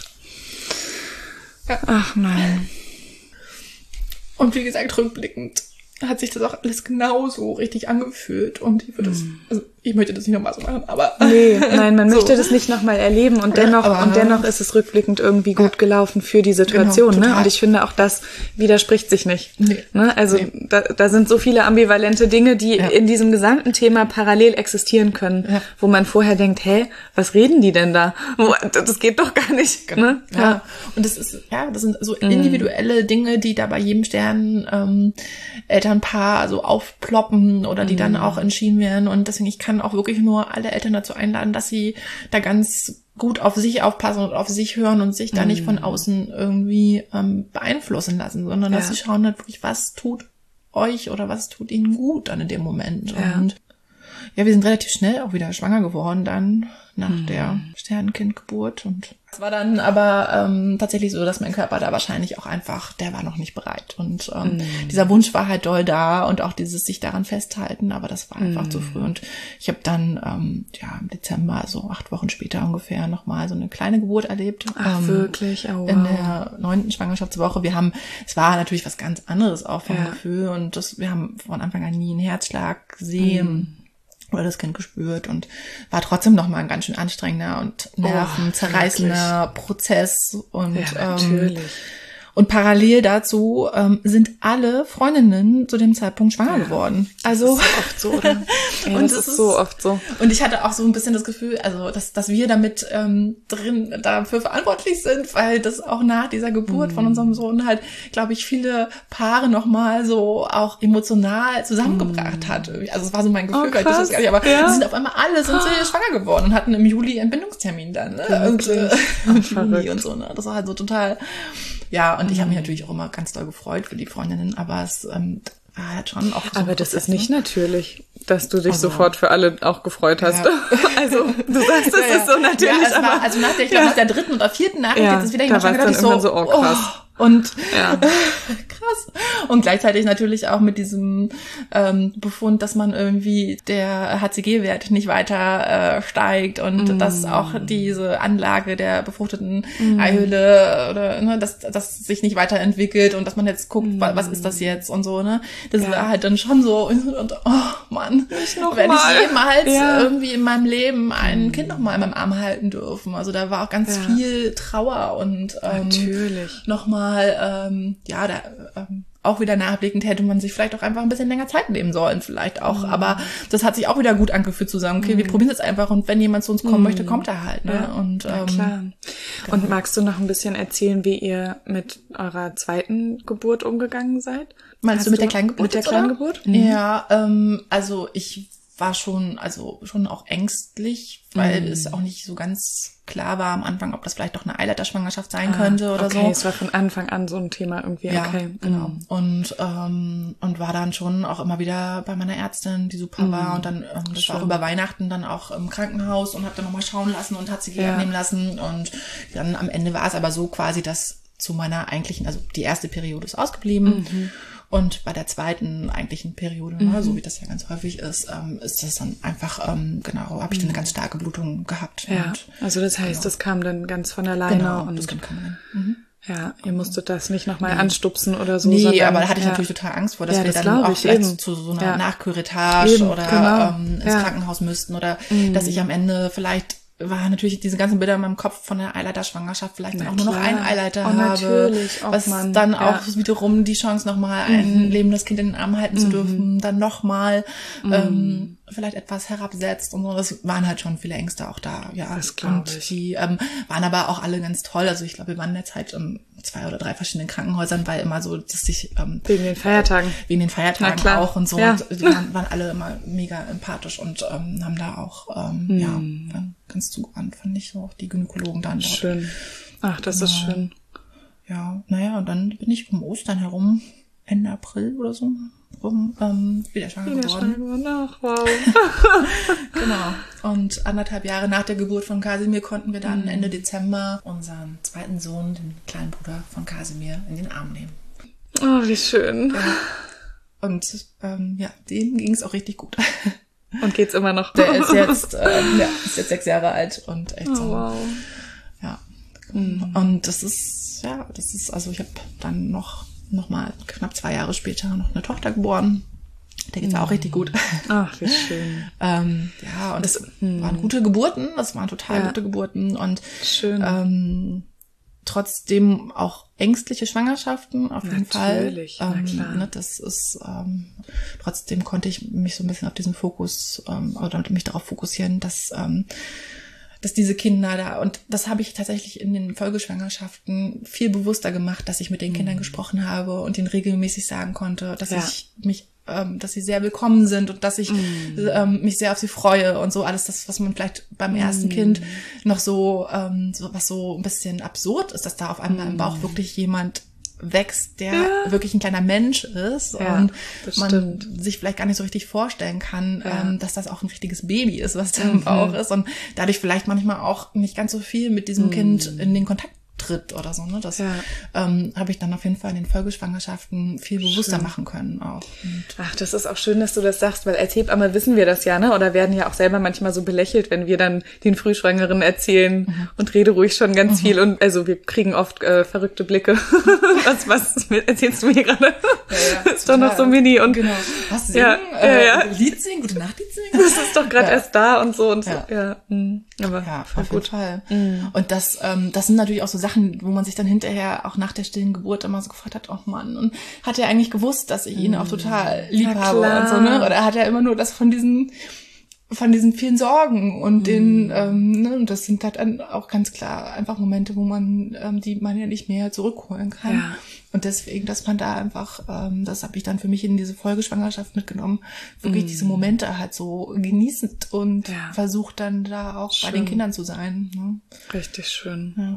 Ja. Ach nein. Und wie gesagt, rückblickend hat sich das auch alles genauso richtig angefühlt. Und ich würde das, also ich möchte das nicht nochmal so machen, aber. Nee, nein, man so. möchte das nicht nochmal erleben und dennoch, ja, und dennoch ist es rückblickend irgendwie gut gelaufen für die Situation, genau, ne? Und ich finde auch, das widerspricht sich nicht. Nee. Ne? Also, nee. da, da sind so viele ambivalente Dinge, die ja. in diesem gesamten Thema parallel existieren können, ja. wo man vorher denkt, hä, was reden die denn da? Das geht doch gar nicht, genau. ne? Ja. ja. Und das ist, ja, das sind so individuelle mm. Dinge, die da bei jedem Stern, ähm, Elternpaar so aufploppen oder die mm. dann auch entschieden werden. Und deswegen, ich kann auch wirklich nur alle Eltern dazu einladen, dass sie da ganz gut auf sich aufpassen und auf sich hören und sich da mm. nicht von außen irgendwie ähm, beeinflussen lassen, sondern ja. dass sie schauen halt wirklich, was tut euch oder was tut ihnen gut dann in dem Moment. Ja. Und ja, wir sind relativ schnell auch wieder schwanger geworden dann nach mm. der Sternenkindgeburt. Und es war dann aber ähm, tatsächlich so, dass mein Körper da wahrscheinlich auch einfach, der war noch nicht bereit. Und ähm, mm. dieser Wunsch war halt doll da und auch dieses sich daran festhalten, aber das war einfach mm. zu früh. Und ich habe dann ähm, ja im Dezember, so acht Wochen später ungefähr, nochmal so eine kleine Geburt erlebt. Ach, ähm, wirklich? Oh, wow. In der neunten Schwangerschaftswoche. Wir haben, es war natürlich was ganz anderes auch vom ja. Gefühl und das, wir haben von Anfang an nie einen Herzschlag gesehen. Mm. oder das Kind gespürt und war trotzdem noch mal ein ganz schön anstrengender und nervenzerreißender oh, Prozess und ja, natürlich. Ähm, und parallel dazu ähm, sind alle Freundinnen zu dem Zeitpunkt schwanger ja, geworden. Also das ist so oft so, oder? Ja, und das ist, ist so oft so. Und ich hatte auch so ein bisschen das Gefühl, also dass dass wir damit ähm, drin dafür verantwortlich sind, weil das auch nach dieser Geburt mm. von unserem Sohn halt, glaube ich, viele Paare noch mal so auch emotional zusammengebracht mm. hat. Also es war so mein Gefühl, oh, weil das ist gar nicht, aber ja. die sind auf einmal alle sind sie schwanger geworden und hatten im Juli Entbindungstermin dann, ne? Und, äh, und Juli und so, ne? Das war halt so total. Ja, und ich habe mich natürlich auch immer ganz doll gefreut für die Freundinnen, aber es ähm, war halt schon auch so. Aber das ist nicht natürlich, dass du dich also, sofort für alle auch gefreut hast. Ja. Also du sagst, das ja, ja. ist so natürlich. Ja, es aber, war, also nach der, ich glaube, ja. nach der dritten oder vierten Nachricht ja, jetzt ist wieder jemand jemand dann so, so, oh krass. Oh, und ja. krass. Und gleichzeitig natürlich auch mit diesem ähm, Befund, dass man irgendwie der H C G-Wert nicht weiter äh, steigt und mm. dass auch diese Anlage der befruchteten mm. Eihülle oder ne, dass das sich nicht weiterentwickelt und dass man jetzt guckt, mm. was ist das jetzt und so, ne? Das ja. war halt dann schon so und oh Mann, werde ich jemals ja. irgendwie in meinem Leben ein Kind noch mal in meinem Arm halten dürfen. Also da war auch ganz ja. viel Trauer und ähm, natürlich nochmal ähm, ja, da ähm, auch wieder nachblickend hätte man sich vielleicht auch einfach ein bisschen länger Zeit nehmen sollen, vielleicht auch. Mhm. Aber das hat sich auch wieder gut angefühlt zu sagen, okay, mhm. wir probieren es einfach und wenn jemand zu uns kommen mhm. möchte, kommt er halt. Ne? Ja. Und, ja, ähm, klar. Genau. Und magst du noch ein bisschen erzählen, wie ihr mit eurer zweiten Geburt umgegangen seid? Meinst Hast du mit der kleinen Geburt? Mit der kleinen Geburt? Mhm. Ja, ähm, also ich war schon, also schon auch ängstlich, weil mhm. es auch nicht so ganz klar war am Anfang, ob das vielleicht doch eine Eileiterschwangerschaft sein ah, könnte oder okay. so. Okay, es war von Anfang an so ein Thema irgendwie. Ja, okay. genau. Mhm. Und ähm, und war dann schon auch immer wieder bei meiner Ärztin, die super mhm. war und dann ähm, das war auch über Weihnachten dann auch im Krankenhaus und habe dann nochmal schauen lassen und hat sie ja. abnehmen lassen und dann am Ende war es aber so quasi, dass zu meiner eigentlichen, also die erste Periode ist ausgeblieben. Mhm. Und bei der zweiten eigentlichen Periode, mhm. ne, so wie das ja ganz häufig ist, ähm, ist das dann einfach, ähm, genau, habe ich dann eine ganz starke Blutung gehabt. Ja, und, also das heißt, genau. das kam dann ganz von alleine. Genau, und das kam dann. Mhm. Ja, ihr musstet das nicht nochmal nee. anstupsen oder so. Nee, sondern, aber da hatte ich ja. natürlich total Angst vor, dass ja, wir das dann auch ich, vielleicht eben. zu so einer ja. Nachküretage eben, oder genau. ähm, ins ja. Krankenhaus müssten oder mhm. dass ich am Ende vielleicht war natürlich diese ganzen Bilder in meinem Kopf von der Eileiterschwangerschaft, vielleicht dann auch nur noch einen Eileiter oh, habe, oh, was Mann. dann ja. auch wiederum die Chance nochmal mhm. ein lebendes Kind in den Arm halten mhm. zu dürfen, dann nochmal mhm. ähm, vielleicht etwas herabsetzt und so. Das waren halt schon viele Ängste auch da, ja. Das glaube ich. Und die ähm, waren aber auch alle ganz toll. Also ich glaube, wir waren in der Zeit in zwei oder drei verschiedenen Krankenhäusern, weil immer so, dass sich ähm, wegen den Feiertagen, wegen den Feiertagen auch und so. Ja. Und die waren, waren alle immer mega empathisch und ähm, haben da auch ähm, mhm. ja ganz zugewandt, fand ich so, auch die Gynäkologen dann dort. Schön. Ach, das genau. ist schön. ja, naja, und dann bin ich um Ostern herum, Ende April oder so, rum, ähm, wieder schwanger wieder geworden. Schwanger geworden. Ach, wow. Genau. Und anderthalb Jahre nach der Geburt von Kasimir konnten wir dann Mhm. Ende Dezember unseren zweiten Sohn, den kleinen Bruder von Kasimir, in den Arm nehmen. Oh, wie schön. Ja. Und ähm, ja, dem ging es auch richtig gut. Und geht's immer noch? Der ist jetzt, ähm, ja, ist jetzt sechs Jahre alt und echt Oh, so. wow. Ja. Mhm. Und das ist, ja, das ist, also ich habe dann noch, noch mal knapp zwei Jahre später noch eine Tochter geboren. Der geht's auch richtig gut. Ach, wie schön. ähm, ja, und Das- das, waren gute Geburten, das waren total Ja. gute Geburten und Schön. ähm, trotzdem auch ängstliche Schwangerschaften auf jeden Fall. Natürlich, na Ähm, klar. ne, das ist ähm, trotzdem konnte ich mich so ein bisschen auf diesen Fokus ähm, oder mich darauf fokussieren, dass ähm, dass diese Kinder da, und das habe ich tatsächlich in den Folgeschwangerschaften viel bewusster gemacht, dass ich mit den Kindern gesprochen habe und ihnen regelmäßig sagen konnte, dass Ja. ich mich, ähm, dass sie sehr willkommen sind und dass ich ähm, mich sehr auf sie freue und so alles das, was man vielleicht beim ersten Kind noch so, ähm, so, was so ein bisschen absurd ist, dass da auf einmal im Bauch wirklich jemand wächst, der Ja. wirklich ein kleiner Mensch ist Ja, und das man stimmt. sich vielleicht gar nicht so richtig vorstellen kann, Ja. ähm, dass das auch ein richtiges Baby ist, was da im Bauch ist und dadurch vielleicht manchmal auch nicht ganz so viel mit diesem Kind in den Kontakt tritt oder so. Ne? Das Ja. ähm, habe ich dann auf jeden Fall in den Folgeschwangerschaften viel bewusster Schön. machen können auch. Und Ach, das ist auch schön, dass du das sagst, weil als Hebamme wissen wir das ja, ne? Oder werden ja auch selber manchmal so belächelt, wenn wir dann den Frühschwangeren erzählen Mhm. und rede ruhig schon ganz viel und also wir kriegen oft äh, verrückte Blicke. was was erzählst du mir gerade? ja, ist doch noch so mini und genau. Was singen? Ja, äh, ja, ja. Lied singen? Gute Nacht Lied singen? das ist doch gerade Ja. erst da und so und so. Ja. Ja, mm. aber Ja, voll auf jeden gut. Fall. Und das, ähm, das sind natürlich auch so Sachen, wo man sich dann hinterher auch nach der stillen Geburt immer so gefragt hat, oh Mann, und hat er eigentlich gewusst, dass ich ihn auch total lieb Na habe klar. und so, ne? Oder hat er immer nur das von diesen, von diesen vielen Sorgen und den, ähm, ne? Und das sind halt dann auch ganz klar einfach Momente, wo man, ähm, die man ja nicht mehr zurückholen kann. Ja. Und deswegen, dass man da einfach, ähm, das habe ich dann für mich in diese Folgeschwangerschaft mitgenommen, wirklich diese Momente halt so genießend und Ja. versucht dann da auch bei Schön. den Kindern zu sein. Ne? Richtig schön. Ja.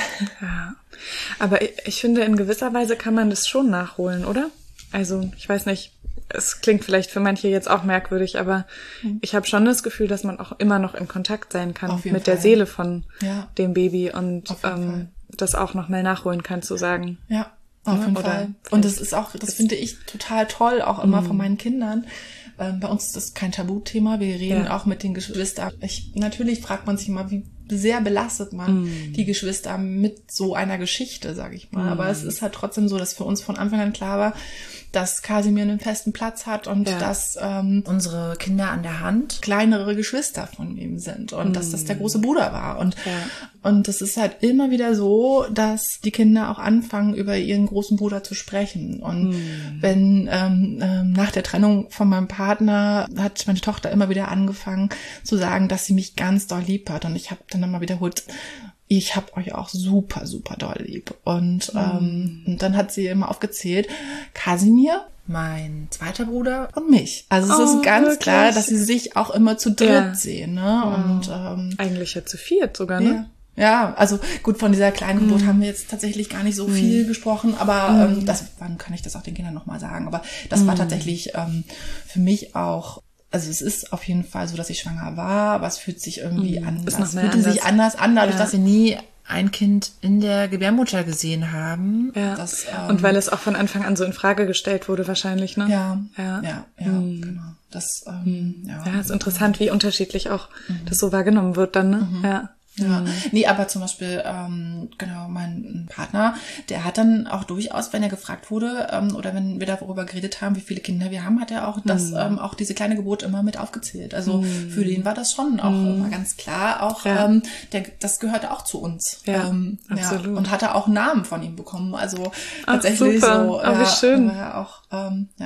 Ja. Aber ich, ich finde, in gewisser Weise kann man das schon nachholen, oder? Also, ich weiß nicht, es klingt vielleicht für manche jetzt auch merkwürdig, aber ich habe schon das Gefühl, dass man auch immer noch in Kontakt sein kann Auf jeden mit der Fall. Seele von Ja. dem Baby und Auf jeden ähm, Fall. das auch noch mal nachholen kann, zu sagen. Ja, auf Ja, jeden oder Fall. Und das ist auch, das finde ich total toll, auch immer von meinen Kindern. Ähm, bei uns ist das kein Tabuthema. Wir reden Ja. auch mit den Geschwistern. Ich, natürlich fragt man sich immer, wie sehr belastet man Mm. die Geschwister mit so einer Geschichte, sage ich mal. Aber es ist halt trotzdem so, dass für uns von Anfang an klar war, dass Kasimir einen festen Platz hat und Ja. dass ähm, unsere Kinder an der Hand kleinere Geschwister von ihm sind und dass das der große Bruder war. Und Ja. und es ist halt immer wieder so, dass die Kinder auch anfangen, über ihren großen Bruder zu sprechen. Und wenn ähm, ähm, nach der Trennung von meinem Partner hat meine Tochter immer wieder angefangen zu sagen, dass sie mich ganz doll lieb hat. Und ich habe dann immer wiederholt, ich hab euch auch super, super doll lieb. Und, ähm, und dann hat sie immer aufgezählt, Kasimir, mein zweiter Bruder und mich. Also es Oh, ist ganz wirklich? klar, dass sie sich auch immer zu dritt Ja. sehen. Ne? Und ähm, Eigentlich ja zu viert sogar, ne? ja. Ja, also gut, von dieser kleinen Geburt haben wir jetzt tatsächlich gar nicht so viel gesprochen, aber ähm, das, wann kann ich das auch den Kindern nochmal sagen, aber das war tatsächlich ähm, für mich auch, also es ist auf jeden Fall so, dass ich schwanger war, aber es fühlt sich irgendwie Ist anders, noch mehr fühlte sich anders an, dadurch, Ja. dass wir nie ein Kind in der Gebärmutter gesehen haben. Ja. Das, ähm, Und weil es auch von Anfang an so in Frage gestellt wurde wahrscheinlich, ne? ja, Ja. ja, ja, genau. Das, ähm, ja. Ja, ist interessant, wie unterschiedlich auch das so wahrgenommen wird dann, ne? Ja. Ja, nee, aber zum Beispiel, ähm, genau, mein Partner, der hat dann auch durchaus, wenn er gefragt wurde, ähm, oder wenn wir darüber geredet haben, wie viele Kinder wir haben, hat er auch das, ähm, auch diese kleine Geburt immer mit aufgezählt. Also für den war das schon auch immer ganz klar, auch, Ja. ähm, der, das gehörte auch zu uns. Ja, ähm, absolut. Ja, und hatte auch einen Namen von ihm bekommen. Also Ach, tatsächlich super. so, Ah, wie ja, schön. war ja auch, ähm, ja.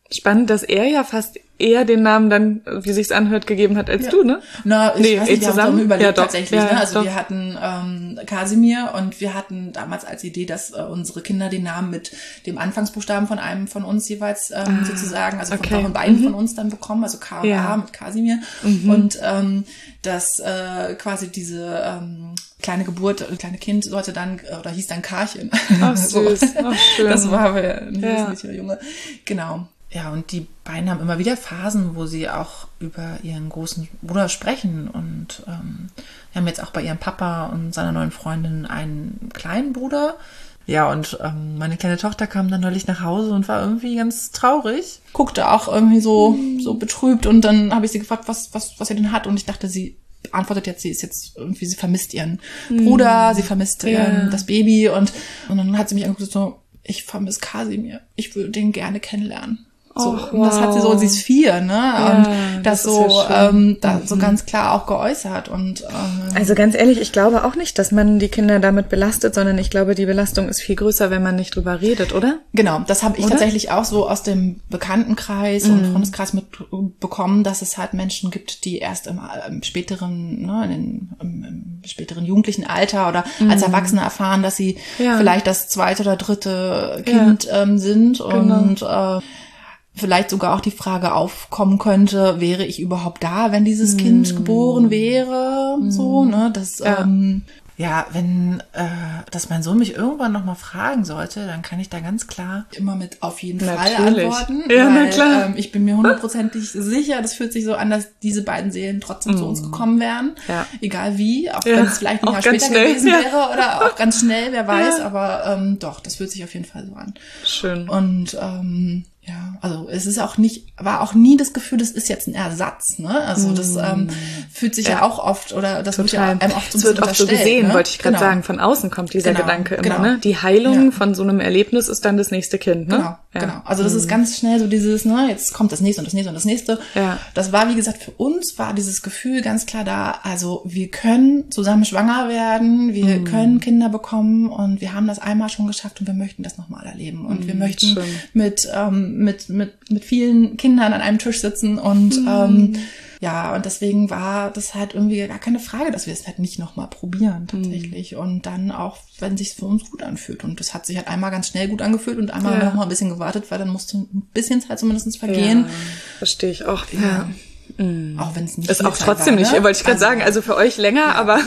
Spannend, dass er ja fast eher den Namen dann, wie sich's anhört, gegeben hat als ja. du, ne? Na, ich nee, weiß nicht, wir zusammen? haben überlegt ja, doch. tatsächlich. Ja, ne? Also doch. wir hatten ähm, Kasimir und wir hatten damals als Idee, dass äh, unsere Kinder den Namen mit dem Anfangsbuchstaben von einem von uns jeweils ähm, ah, sozusagen, also okay. von beiden mhm. von uns dann bekommen, also K und ja. A mit Kasimir. Mhm. Und ähm, dass äh, quasi diese ähm, kleine Geburt, äh, kleine Kind sollte dann, äh, oder hieß dann Karchen. Ach süß, ach schön. Das war aber ein ja. süßlicher Junge. Genau. Ja, und die beiden haben immer wieder Phasen, wo sie auch über ihren großen Bruder sprechen. Und ähm, wir haben jetzt auch bei ihrem Papa und seiner neuen Freundin einen kleinen Bruder. Ja, und ähm, meine kleine Tochter kam dann neulich nach Hause und war irgendwie ganz traurig. Guckte auch irgendwie so, mm. so betrübt. Und dann habe ich sie gefragt, was, was, was sie denn hat. Und ich dachte, sie antwortet jetzt, sie ist jetzt irgendwie, sie vermisst ihren mm. Bruder, sie vermisst ja. ähm, das Baby. Und, und dann hat sie mich angeguckt so, ich vermisse Kasimir. Ich würde den gerne kennenlernen. So, Och, und das hat sie so, sie ist vier, ne? Ja, und das, das so, ja ähm, da mhm. so ganz klar auch geäußert. Und ähm, also ganz ehrlich, ich glaube auch nicht, dass man die Kinder damit belastet, sondern ich glaube, die Belastung ist viel größer, wenn man nicht drüber redet, oder? Genau, das habe ich oder? tatsächlich auch so aus dem Bekanntenkreis mhm. und Freundeskreis mitbekommen, dass es halt Menschen gibt, die erst im, im späteren, ne, in den, im, im späteren jugendlichen Alter oder mhm. als Erwachsene erfahren, dass sie ja. vielleicht das zweite oder dritte Kind ja. ähm, sind genau. und äh, vielleicht sogar auch die Frage aufkommen könnte, wäre ich überhaupt da, wenn dieses mm. Kind geboren wäre, mm. so, ne, das, ja, ähm, ja wenn, äh, dass mein Sohn mich irgendwann nochmal fragen sollte, dann kann ich da ganz klar immer mit auf jeden Natürlich. Fall antworten, ja, weil, na klar. Ähm, ich bin mir hundertprozentig sicher, das fühlt sich so an, dass diese beiden Seelen trotzdem mm. zu uns gekommen wären, ja. egal wie, auch ja. wenn es vielleicht ein Jahr später schnell. gewesen ja. wäre oder auch ganz schnell, wer weiß, ja. aber ähm, doch, das fühlt sich auf jeden Fall so an. Schön. Und ähm, ja, also es ist auch nicht, war auch nie das Gefühl, das ist jetzt ein Ersatz, ne? Also das ähm, fühlt sich ja, ja auch oft, oder das Total. wird ja einem oft so ein Es wird bisschen oft so gesehen, ne? wollte ich gerade genau. sagen. Von außen kommt dieser genau. Gedanke immer, genau. ne? Die Heilung ja. von so einem Erlebnis ist dann das nächste Kind, ne? Genau, ja. genau. Also das mhm. ist ganz schnell so dieses, ne, jetzt kommt das nächste und das nächste und das nächste. Ja. Das war, wie gesagt, für uns war dieses Gefühl ganz klar da, also wir können zusammen schwanger werden, wir mhm. können Kinder bekommen und wir haben das einmal schon geschafft und wir möchten das nochmal erleben. Und mhm. wir möchten Schön. mit, ähm, mit, mit, mit vielen Kindern an einem Tisch sitzen und mhm. ähm, ja, und deswegen war das halt irgendwie gar keine Frage, dass wir es halt nicht nochmal probieren tatsächlich. Mhm. Und dann auch, wenn sich für uns gut anfühlt. Und das hat sich halt einmal ganz schnell gut angefühlt und einmal ja. noch mal ein bisschen gewartet, weil dann musste ein bisschen Zeit zumindest vergehen. Ja, verstehe ich auch. Ja. ja. Mhm. Auch wenn es nicht ist auch Zeit trotzdem war, nicht, ne? wollte ich gerade also, sagen, also für euch länger, ja. aber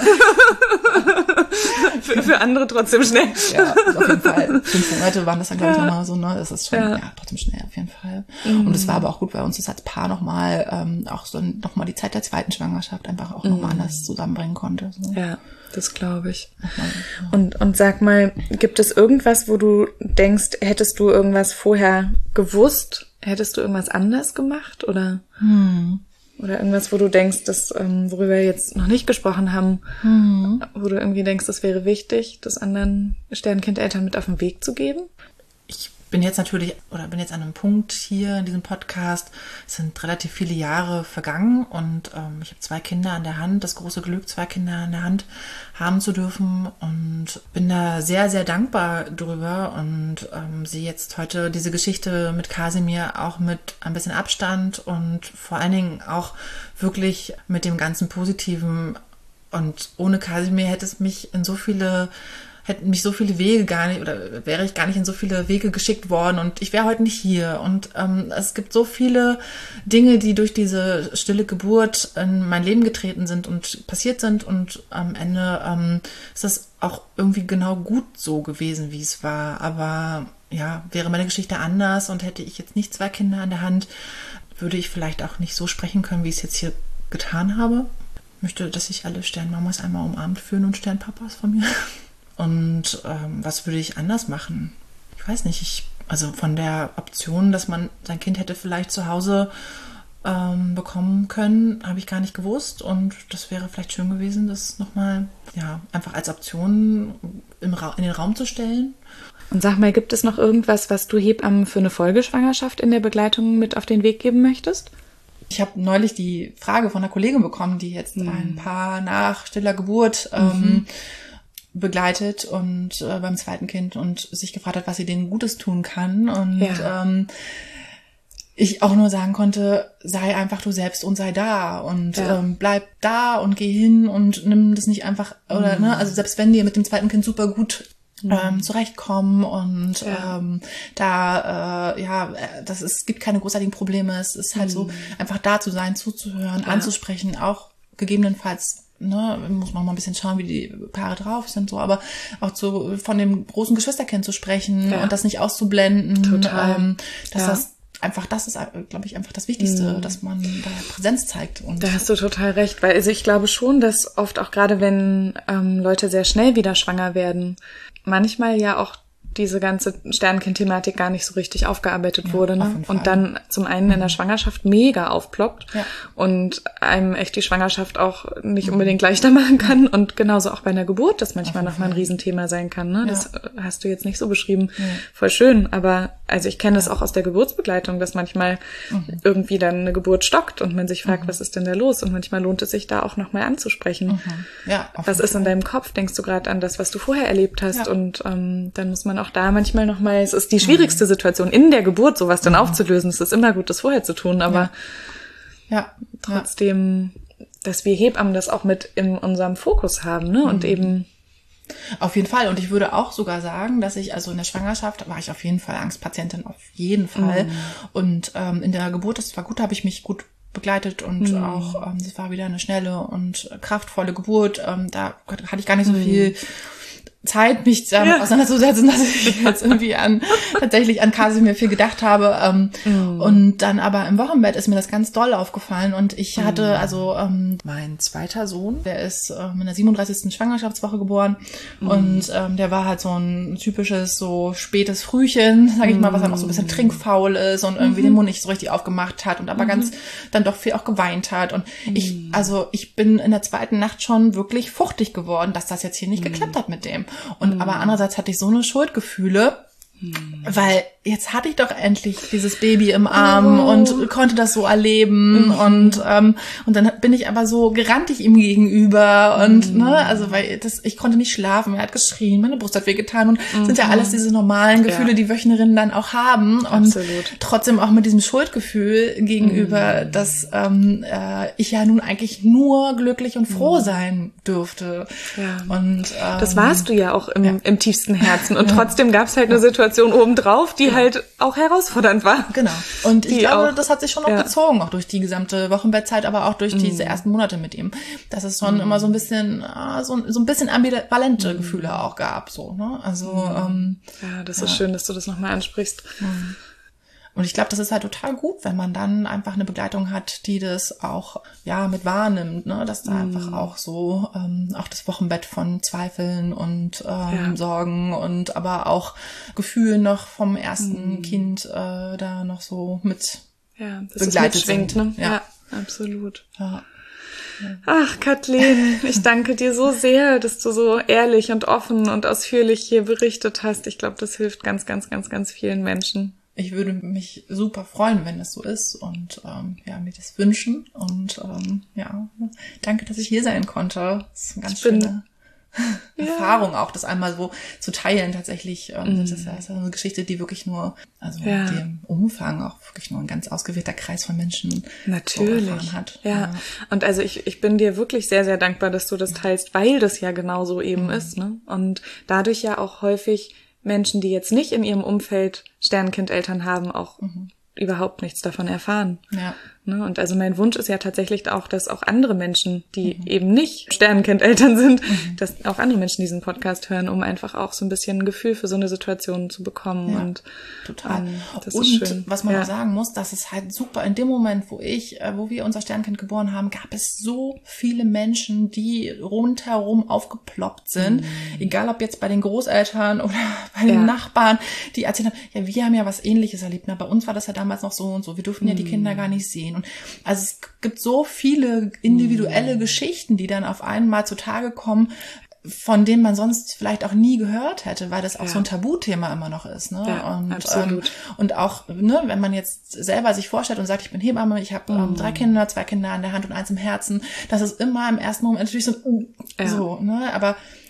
für, für andere trotzdem schnell. Ja, auf jeden Fall. Fünf Monate waren das dann, glaube ich, ja. nochmal so, ne? Das ist schon, ja. ja, trotzdem schnell auf jeden Fall. Mhm. Und es war aber auch gut, weil uns das als Paar nochmal, ähm, auch so nochmal die Zeit der zweiten Schwangerschaft einfach auch nochmal mhm. anders zusammenbringen konnte. So. Ja, das glaube ich. Ja. Und, und sag mal, gibt es irgendwas, wo du denkst, hättest du irgendwas vorher gewusst? Hättest du irgendwas anders gemacht? Oder? Hm. Oder irgendwas, wo du denkst, dass, ähm, worüber wir jetzt noch nicht gesprochen haben, mhm. wo du irgendwie denkst, das wäre wichtig, das anderen Sternkindeltern mit auf den Weg zu geben? Ich bin jetzt natürlich, oder bin jetzt an einem Punkt hier in diesem Podcast, es sind relativ viele Jahre vergangen und ähm, ich habe zwei Kinder an der Hand, das große Glück, zwei Kinder an der Hand haben zu dürfen und bin da sehr, sehr dankbar drüber und ähm, sehe jetzt heute diese Geschichte mit Kasimir auch mit ein bisschen Abstand und vor allen Dingen auch wirklich mit dem ganzen Positiven. Und ohne Kasimir hätte es mich in so viele hätten mich so viele Wege gar nicht, oder wäre ich gar nicht in so viele Wege geschickt worden und ich wäre heute nicht hier. Und ähm, es gibt so viele Dinge, die durch diese stille Geburt in mein Leben getreten sind und passiert sind und am Ende ähm, ist das auch irgendwie genau gut so gewesen, wie es war. Aber ja, wäre meine Geschichte anders und hätte ich jetzt nicht zwei Kinder an der Hand, würde ich vielleicht auch nicht so sprechen können, wie ich es jetzt hier getan habe. Ich möchte, dass sich alle Sternmamas einmal umarmt fühlen und Sternpapas von mir. Und ähm, was würde ich anders machen? Ich weiß nicht, ich, also von der Option, dass man sein Kind hätte vielleicht zu Hause ähm, bekommen können, habe ich gar nicht gewusst. Und das wäre vielleicht schön gewesen, das nochmal ja, einfach als Option im Ra- in den Raum zu stellen. Und sag mal, gibt es noch irgendwas, was du Hebammen für eine Folgeschwangerschaft in der Begleitung mit auf den Weg geben möchtest? Ich habe neulich die Frage von einer Kollegin bekommen, die jetzt mhm. ein Paar nach stiller Geburt ähm, mhm. begleitet und äh, beim zweiten Kind und sich gefragt hat, was sie denen Gutes tun kann. Und ja, ähm, ich auch nur sagen konnte, sei einfach du selbst und sei da und ja. ähm, bleib da und geh hin und nimm das nicht einfach, oder mhm. ne, also selbst wenn die mit dem zweiten Kind super gut mhm. ähm, zurechtkommen und ja. ähm, da, äh, ja, das ist, es gibt keine großartigen Probleme, es ist halt mhm. so, einfach da zu sein, zuzuhören, ja. anzusprechen, auch gegebenenfalls, ne, muss man mal ein bisschen schauen, wie die Paare drauf sind, so, aber auch zu, von dem großen Geschwisterkind zu sprechen ja. und das nicht auszublenden, total, ähm, dass ja. das einfach, das ist, glaube ich, einfach das Wichtigste, mm. dass man da Präsenz zeigt. Und da hast du total recht, weil also ich glaube schon, dass oft auch gerade, wenn ähm, Leute sehr schnell wieder schwanger werden, manchmal ja auch diese ganze Sternkind-Thematik gar nicht so richtig aufgearbeitet ja, wurde, ne? Und dann zum einen mhm. in der Schwangerschaft mega aufploppt ja. und einem echt die Schwangerschaft auch nicht mhm. unbedingt leichter machen kann und genauso auch bei einer Geburt das manchmal nochmal ein Riesenthema sein kann, ne? Ja. Das hast du jetzt nicht so beschrieben. Ja. Voll schön, aber also ich kenne das ja. auch aus der Geburtsbegleitung, dass manchmal mhm. irgendwie dann eine Geburt stockt und man sich fragt, mhm. was ist denn da los? Und manchmal lohnt es sich da auch nochmal anzusprechen. Mhm. Ja, was ist in deinem Kopf? Denkst du gerade an das, was du vorher erlebt hast? Ja. Und ähm, dann muss man auch da manchmal nochmal, es ist die schwierigste Situation in der Geburt, sowas dann mhm. aufzulösen. Es ist immer gut, das vorher zu tun, aber ja. Ja. trotzdem, dass wir Hebammen das auch mit in unserem Fokus haben, ne? Und mhm. eben auf jeden Fall. Und ich würde auch sogar sagen, dass ich, also in der Schwangerschaft war ich auf jeden Fall Angstpatientin, auf jeden Fall. Mhm. Und ähm, in der Geburt, das war gut, da habe ich mich gut begleitet und mhm. auch, ähm, das war wieder eine schnelle und kraftvolle Geburt. Ähm, da hatte ich gar nicht so mhm. viel Zeit, mich damit ja. auseinanderzusetzen, dass ich jetzt irgendwie an tatsächlich an Kasimir viel gedacht habe. Ähm, mm. Und dann aber im Wochenbett ist mir das ganz doll aufgefallen. Und ich hatte, mm. also ähm, mein zweiter Sohn, der ist ähm, in der siebenunddreißigsten Schwangerschaftswoche geboren. Mm. Und ähm, der war halt so ein typisches, so spätes Frühchen, sag ich mal, was dann auch so ein bisschen trinkfaul ist und irgendwie mm-hmm. den Mund nicht so richtig aufgemacht hat und aber mm-hmm. ganz dann doch viel auch geweint hat. Und mm. ich, also ich bin in der zweiten Nacht schon wirklich fuchtig geworden, dass das jetzt hier nicht mm. geklappt hat mit dem. Und mhm. aber andererseits hatte ich so eine Schuldgefühle, mhm. weil jetzt hatte ich doch endlich dieses Baby im Arm oh. und konnte das so erleben mhm. und ähm, und dann bin ich aber so gerannt ich ihm gegenüber und mhm. ne, also weil das ich konnte nicht schlafen, er hat geschrien, meine Brust hat wehgetan und mhm. sind ja alles diese normalen Gefühle, ja. die Wöchnerinnen dann auch haben und Absolut. Trotzdem auch mit diesem Schuldgefühl gegenüber, mhm. dass ähm, äh, ich ja nun eigentlich nur glücklich und froh mhm. sein dürfte. Ja. Und ähm, das warst du ja auch im, ja. im tiefsten Herzen und trotzdem gab es halt eine Situation obendrauf, die genau. halt auch herausfordernd war. Genau. Und ich die glaube, auch, das hat sich schon noch ja. gezogen, auch durch die gesamte Wochenbettzeit, aber auch durch mm. diese ersten Monate mit ihm. Dass es schon mm. immer so ein bisschen, so, so ein bisschen ambivalente mm. Gefühle auch gab, so, ne? Also, mm. ähm, ja, das ja. ist schön, dass du das nochmal ansprichst. Mm. Und ich glaube, das ist halt total gut, wenn man dann einfach eine Begleitung hat, die das auch ja mit wahrnimmt, ne, dass da mm. einfach auch so ähm, auch das Wochenbett von Zweifeln und ähm, ja. Sorgen und aber auch Gefühlen noch vom ersten mm. Kind äh, da noch so mit ja, das begleitet sind. Ne? Ja. ja, absolut. Ja. Ach, Kathleen, ich danke dir so sehr, dass du so ehrlich und offen und ausführlich hier berichtet hast. Ich glaube, das hilft ganz, ganz, ganz, ganz vielen Menschen. Ich würde mich super freuen, wenn das so ist und ähm, ja, mir das wünschen. Und ähm, ja, danke, dass ich hier sein konnte. Das ist eine ganz ich schöne bin, Erfahrung ja. auch, das einmal so zu teilen tatsächlich. Ähm, mm. Das ist ja eine Geschichte, die wirklich nur, also ja. die im Umfang auch wirklich nur ein ganz ausgewählter Kreis von Menschen Natürlich. so erfahren hat. Ja. ja, und also ich, ich bin dir wirklich sehr, sehr dankbar, dass du das teilst, weil das ja genau so eben mm. ist. Ne? Und dadurch ja auch häufig Menschen, die jetzt nicht in ihrem Umfeld Sternenkindeltern haben, auch mhm. überhaupt nichts davon erfahren. Ja. Ne? Und also mein Wunsch ist ja tatsächlich auch, dass auch andere Menschen, die mhm. eben nicht Sternenkindeltern sind, mhm. dass auch andere Menschen diesen Podcast hören, um einfach auch so ein bisschen ein Gefühl für so eine Situation zu bekommen. Ja, und total. Ähm, das und ist schön. Was man ja. auch sagen muss, dass es halt super, in dem Moment, wo ich, äh, wo wir unser Sternkind geboren haben, gab es so viele Menschen, die rundherum aufgeploppt sind. Mhm. Egal ob jetzt bei den Großeltern oder bei den ja. Nachbarn, die erzählt haben, ja, wir haben ja was Ähnliches erlebt. Na, bei uns war das ja damals noch so und so. Wir durften mhm. ja die Kinder gar nicht sehen. Und also es gibt so viele individuelle mhm. Geschichten, die dann auf einmal zutage kommen, von denen man sonst vielleicht auch nie gehört hätte, weil das auch ja. so ein Tabuthema immer noch ist. Ne? Ja, und, absolut. Ähm, und auch, ne, wenn man jetzt selber sich vorstellt und sagt, ich bin Hebamme, ich habe ähm, mm. drei Kinder, zwei Kinder an der Hand und eins im Herzen, das ist immer im ersten Moment natürlich so, uh, ja. so, ne, aber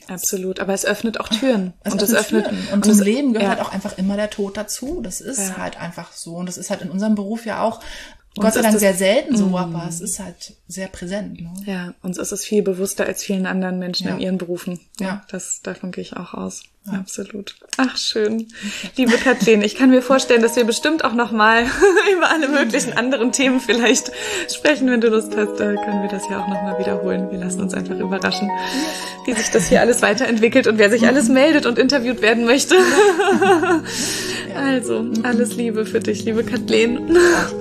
Absolut, aber es öffnet auch Türen. Es und öffnet es öffnet Türen. Und, und zum es, Leben gehört ja. auch einfach immer der Tod dazu. Das ist Ja. halt einfach so. Und das ist halt in unserem Beruf ja auch Uns Gott sei ist Dank das- sehr selten so, Mm. aber es ist halt sehr präsent. Ne? Ja, uns ist es viel bewusster als vielen anderen Menschen Ja. in ihren Berufen. Ja, Ja. das, davon gehe ich auch aus. Absolut. Ach, schön. Liebe Kathleen, ich kann mir vorstellen, dass wir bestimmt auch nochmal über alle möglichen anderen Themen vielleicht sprechen. Wenn du Lust hast, äh, können wir das ja auch nochmal wiederholen. Wir lassen uns einfach überraschen, wie sich das hier alles weiterentwickelt und wer sich alles meldet und interviewt werden möchte. Also, alles Liebe für dich, liebe Kathleen.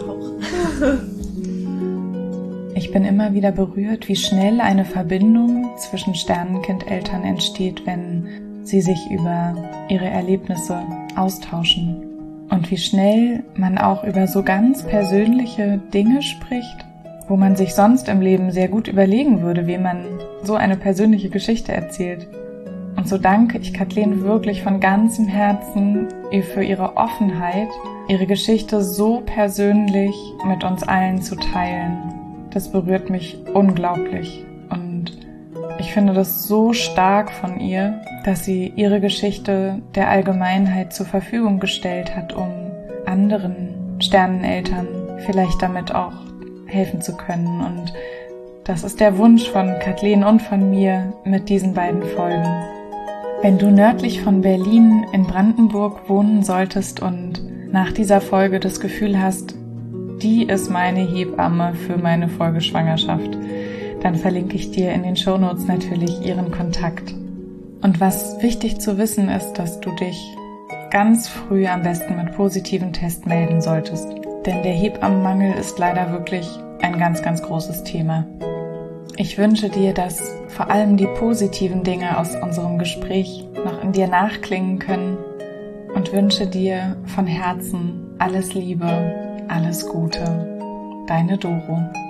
Ich bin immer wieder berührt, wie schnell eine Verbindung zwischen Sternenkind-Eltern entsteht, wenn sie sich über ihre Erlebnisse austauschen. Und wie schnell man auch über so ganz persönliche Dinge spricht, wo man sich sonst im Leben sehr gut überlegen würde, wem man so eine persönliche Geschichte erzählt. Und so danke ich Kathleen wirklich von ganzem Herzen für ihre Offenheit, ihre Geschichte so persönlich mit uns allen zu teilen. Das berührt mich unglaublich und ich finde das so stark von ihr, dass sie ihre Geschichte der Allgemeinheit zur Verfügung gestellt hat, um anderen Sterneneltern vielleicht damit auch helfen zu können. Und das ist der Wunsch von Kathleen und von mir mit diesen beiden Folgen. Wenn du nördlich von Berlin in Brandenburg wohnen solltest und nach dieser Folge das Gefühl hast, die ist meine Hebamme für meine Folgeschwangerschaft, dann verlinke ich dir in den Shownotes natürlich ihren Kontakt. Und was wichtig zu wissen ist, dass du dich ganz früh am besten mit positiven Test melden solltest. Denn der Hebammenmangel ist leider wirklich ein ganz, ganz großes Thema. Ich wünsche dir, dass vor allem die positiven Dinge aus unserem Gespräch noch in dir nachklingen können und wünsche dir von Herzen alles Liebe, alles Gute. Deine Doro.